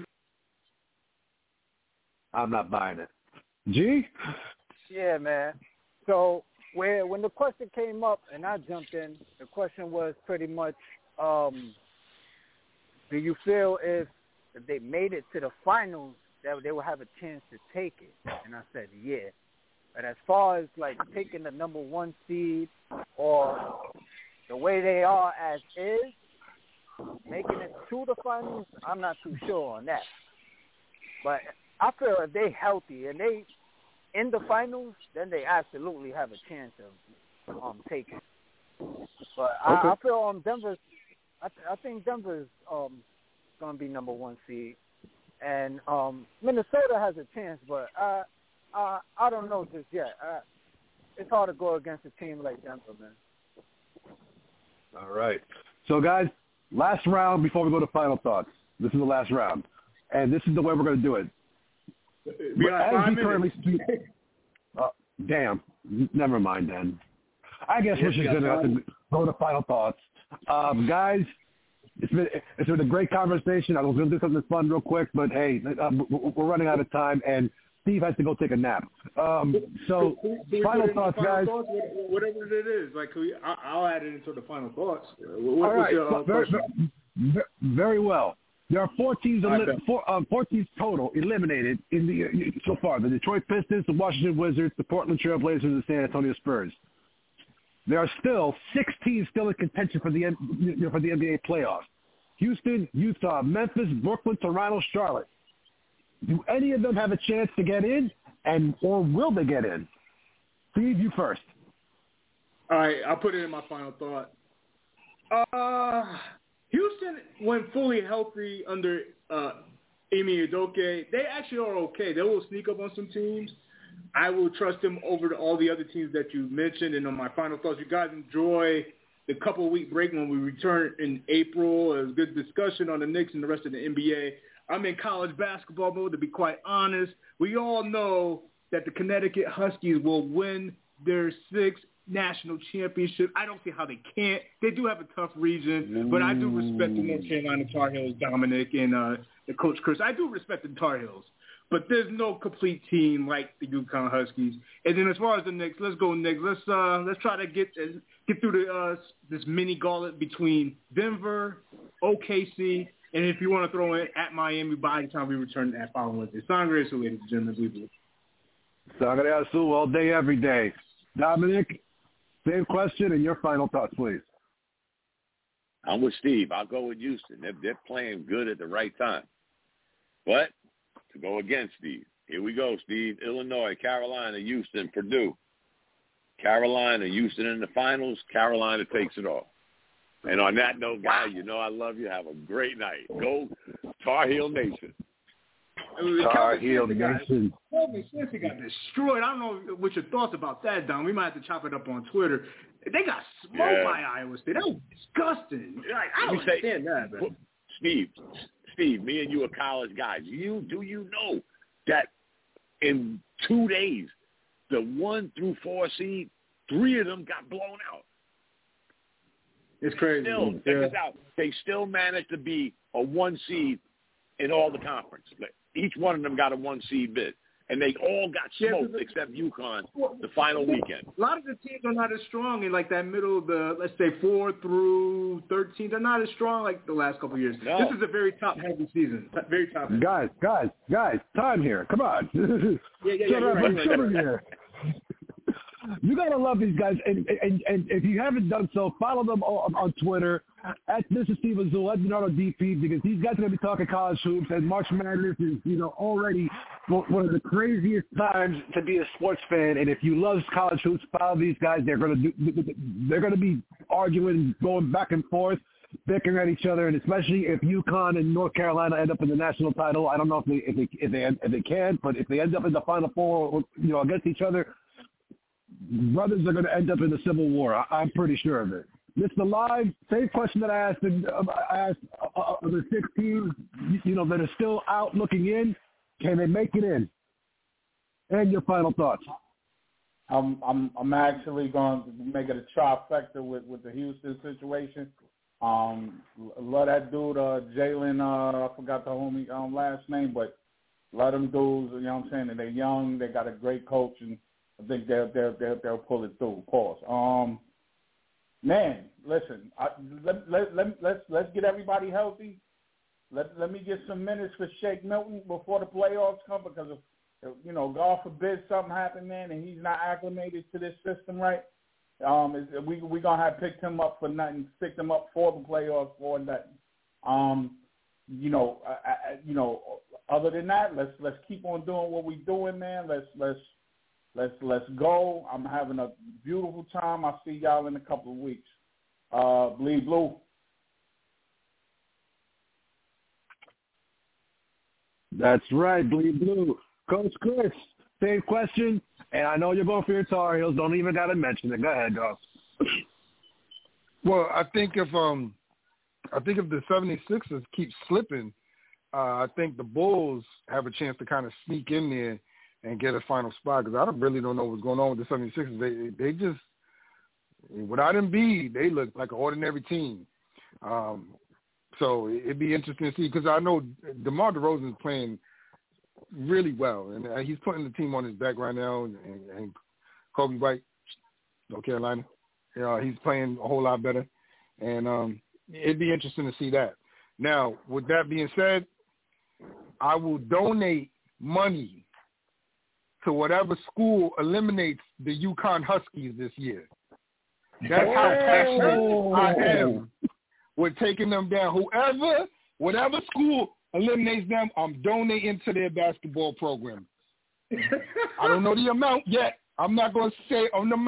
I'm not buying it. G? Yeah, man. So where when the question came up and I jumped in, the question was pretty much, um, do you feel if, if they made it to the finals that they would have a chance to take it? And I said, yeah. But as far as like taking the number one seed or the way they are as is, making it to the finals, I'm not too sure on that. But I feel if they healthy and they in the finals, then they absolutely have a chance of um taking. But I, Okay. I feel um Denver's, I, th- I think Denver's um gonna be number one seed, and um Minnesota has a chance, but I I I don't know just yet. I, it's hard to go against a team like Denver, man. All right. So, guys, last round before we go to final thoughts. This is the last round, and this is the way we're going to do it. We got As five we currently minutes. speak, uh, damn, never mind then. I guess we're Yes, just we going to got have to go to final thoughts. Um, guys, it's been it's been a great conversation. I was going to do something fun real quick, but hey, uh, we're running out of time, and Steve has to go take a nap. Um, so, Can we final put it in the thoughts, final guys. thoughts? What- Whatever it is, like can we, I, I'll add it into the final thoughts. What, All what's right, your uh, very, question? very, very well. There are four teams, All right, eli- Ben. four, um, four teams total eliminated in the uh, so far: the Detroit Pistons, the Washington Wizards, the Portland Trail Blazers, and the San Antonio Spurs. There are still six teams still in contention for the N- you know, for the N B A playoffs: Houston, Utah, Memphis, Brooklyn, Toronto, Charlotte. Do any of them have a chance to get in, and or will they get in? Steve, you first. All right, I'll put it in my final thought. Uh, Houston, when fully healthy under uh, Ime Udoka, they actually are okay. They will sneak up on some teams. I will trust them over to all the other teams that you mentioned. And on my final thoughts, you guys enjoy the couple-week break when we return in April. It was good discussion on the Knicks and the rest of the N B A. I'm in college basketball mode, to be quite honest. We all know that the Connecticut Huskies will win their sixth national championship. I don't see how they can't. They do have a tough region, but I do respect the North Carolina Tar Heels, Dominic, and uh, the coach Chris. I do respect the Tar Heels, but there's no complete team like the UConn Huskies. And then as far as the Knicks, let's go Knicks. Let's uh, let's try to get uh, get through the uh, this mini gauntlet between Denver, O K C, and if you want to throw in at Miami by the time we return that following Wednesday. Sangre Azul, ladies and gentlemen, please. Sangre Azul all day, every day. Dominic, same question and your final thoughts, please. I'm with Steve. I'll go with Houston. They're, they're playing good at the right time. But to go against Steve, here we go, Steve. Illinois, Carolina, Houston, Purdue. Carolina, Houston in the finals. Carolina takes it all. And on that note, guys, you know I love you. Have a great night. Go Tar Heel Nation. Tar Heel Nation. Kelvin Sampson got destroyed. I don't know what your thoughts about that, Don. We might have to chop it up on Twitter. They got smoked yeah. by Iowa State. That was disgusting. Like, I don't say, understand that, man. Steve, Steve, me and you are college guys. You do you know that in two days, the one through four seed, three of them got blown out. It's crazy. Still, yeah. check this out. They still managed to be a one seed in all the conference. Each one of them got a one seed bid, and they all got smoked yeah, except UConn the final weekend. A lot of the teams are not as strong in like that middle of the, let's say, four through thirteen. They're not as strong like the last couple of years. No. This is a very top-heavy season. Very top-heavy. Guys, guys, guys, time here. Come on. yeah, yeah, yeah. Shut up, Right, right, right. here. You gotta love these guys, and, and and if you haven't done so, follow them on, on Twitter at Mister Steve Azul, at Bernardo D P, because these guys are gonna be talking college hoops, and March Madness is, you know, already one of the craziest times to be a sports fan. And if you love college hoops, follow these guys. They're gonna do, they're gonna be arguing, going back and forth, bickering at each other, and especially if UConn and North Carolina end up in the national title. I don't know if they if they if they, if they can, but if they end up in the Final Four, you know, against each other, brothers are going to end up in the Civil War. I, I'm pretty sure of it. Mister Live, same question that I asked, in, uh, I asked uh, uh, the six teams, you, you know, that are still out looking in. Can they make it in? And your final thoughts. I'm I'm I'm actually going to make it a trifecta with, with the Houston situation. Um, love that dude, uh, Jalen. Uh, I forgot the homie um, last name, but let them dudes. You know what I'm saying? And they're young. They got a great coach, and I think they'll they'll they'll, they'll pull it through. Pause. Um, man, listen. I, let let let let's let's get everybody healthy. Let let me get some minutes for Shake Milton before the playoffs come, because if, you know, God forbid something happen, man, and he's not acclimated to this system, right? Um, is, we we gonna have picked him up for nothing, picked him up for the playoffs for nothing. Um, you know, I, I, you know. Other than that, let's let's keep on doing what we're doing, man. Let's let's let's let's go. I'm having a beautiful time. I'll see y'all in a couple of weeks. Uh, Bleed Blue. That's right, Bleed Blue. Coach Chris, same question, and I know you're going for your Tar Heels. Don't even got to mention it. Go ahead, dog. Well, I think if um, I think if the seventy-sixers keep slipping, uh, I think the Bulls have a chance to kind of sneak in there and get a final spot, because I don't really don't know what's going on with the seventy-sixers. They they just, without Embiid, they look like an ordinary team. Um, so it'd be interesting to see, because I know DeMar DeRozan is playing really well, and he's putting the team on his back right now. And, and Kobe White, North Carolina, you know, he's playing a whole lot better, and um, it'd be interesting to see that. Now, with that being said, I will donate money to whatever school eliminates the UConn Huskies this year. That's how passionate I am with taking them down. Whoever, whatever school eliminates them, I'm donating to their basketball program. I don't know the amount yet. I'm not going to say on the amount,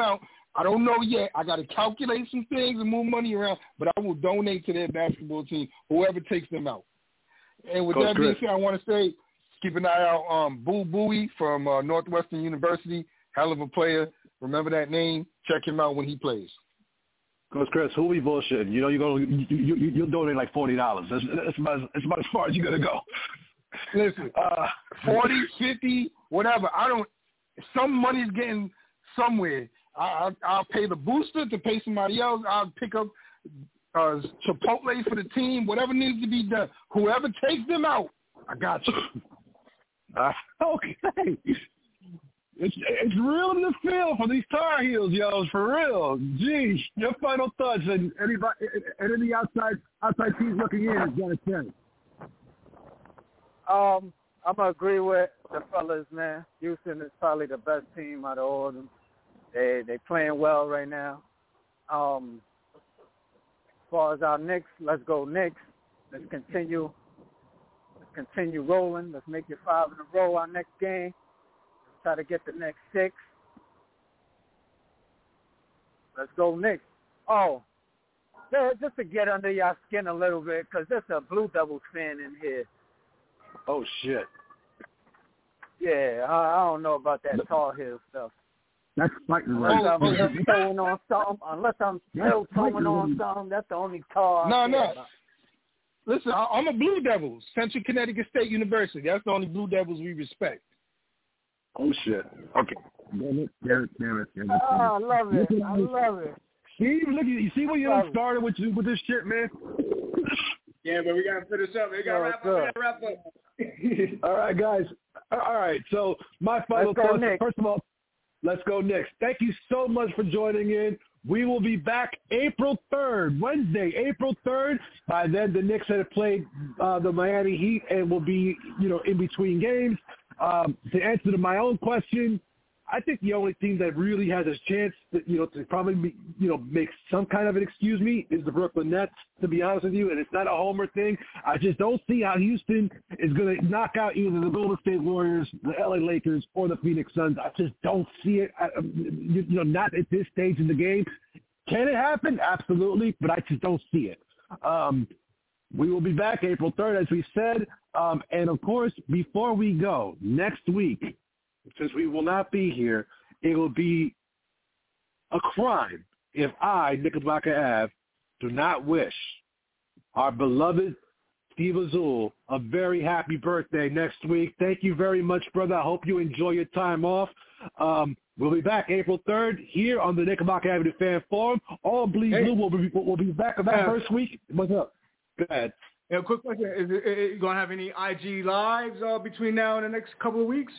I don't know yet. I got to calculate some things and move money around, but I will donate to their basketball team, whoever takes them out. And with Coach that being Chris. said, I want to say, keep an eye out on um, Boo Buie from uh, Northwestern University. Hell of a player. Remember that name. Check him out when he plays. Coach Chris, who we bullshitting? You know, you're gonna you you you you'll donate like forty dollars. That's that's about, that's about as far as you're gonna go. Listen, uh, forty, fifty, whatever. I don't. Some money's getting somewhere. I, I, I'll pay the booster to pay somebody else. I'll pick up uh, Chipotle for the team. Whatever needs to be done. Whoever takes them out, I got you. Uh, okay. It's it's real in the field for these Tar Heels, yo. For real. Geez, your final thoughts and anybody and any outside outside teams looking in is gonna say. Um, I'm gonna agree with the fellas, man. Houston is probably the best team out of all of them. They they playing well right now. Um, as far as our Knicks, let's go Knicks. Let's continue. Let's continue rolling. Let's make it five in a row our next game. Let's try to get the next six. Let's go Knicks. Oh, just to get under your skin a little bit, because there's a Blue Devils fan in here. Oh shit. Yeah, I, I don't know about that Tar Heel stuff. That's fighting Unless right. I'm still throwing on something, unless I'm still throwing on something, that's the only tar. No, no. Listen, I, I'm a Blue Devils, Central Connecticut State University. That's the only Blue Devils we respect. Oh shit. Okay. Damn it, damn it, damn it, damn it. Oh, I love it. I love it. See, look, you see when you don't started with with this shit, man. Yeah, but we gotta finish up. We gotta Oh, wrap up. good. We gotta wrap up. All right, guys. All right. So my final Let's go, thoughts. Knicks. First of all, let's go Knicks. Thank you so much for joining in. We will be back April third, Wednesday, April third. By then, the Knicks have played uh, the Miami Heat and will be, you know, in between games. Um, to answer to my own question, I think the only team that really has a chance, to, you know, to probably, be, you know, make some kind of an excuse me is the Brooklyn Nets, to be honest with you. And it's not a homer thing. I just don't see how Houston is going to knock out either the Golden State Warriors, the L A Lakers, or the Phoenix Suns. I just don't see it. I, you, you know, not at this stage in the game. Can it happen? Absolutely, but I just don't see it. Um, we will be back April third, as we said. Um, and, of course, before we go, next week, since we will not be here, it will be a crime if I, Knickerbocker Ave, do not wish our beloved Steve Azul a very happy birthday next week. Thank you very much, brother. I hope you enjoy your time off. Um, we'll be back April third here on the Knickerbocker Avenue Fan Forum. All Bleed Hey. Blue will be, will be back on that Yeah. first week. What's up? Go ahead. Yeah, quick question: Is it, is it gonna have any I G lives uh, between now and the next couple of weeks?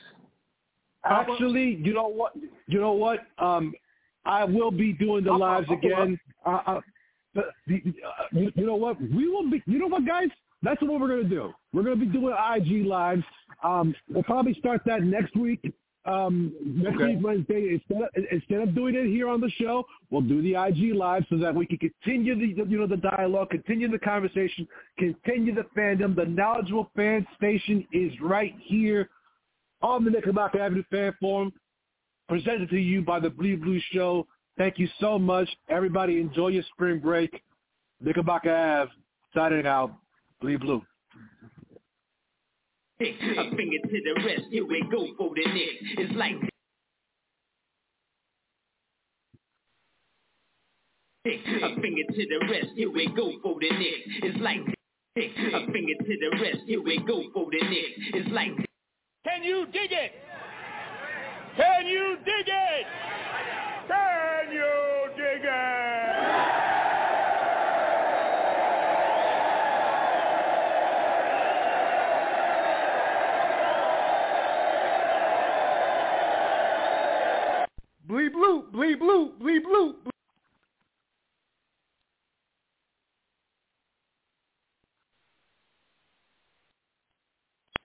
Actually, you know what? You know what? Um, I will be doing the lives again. Uh, uh, the, the, uh, you, you know what? We will be. You know what, guys? That's what we're gonna do. We're gonna be doing I G lives. Um, we'll probably start that next week. Um, next Okay. week Wednesday. Instead of, instead of doing it here on the show, we'll do the I G live so that we can continue the you know the dialogue, continue the conversation, continue the fandom. The knowledgeable fan station is right here on the Knickerbocker Avenue Fan Forum, presented to you by the Bleed Blue Show. Thank you so much. Everybody enjoy your spring break. Knickerbocker Ave, signing out. Bleed Blue. A finger to the rest, here we go for the Knicks. It's like a finger to the rest, here we go for the Knicks. It's like a finger to the rest, here we go for the Knicks. It's like. Can you dig it? Can you dig it? Can you dig it? Bleed blue, bleed blue, bleed blue, bleed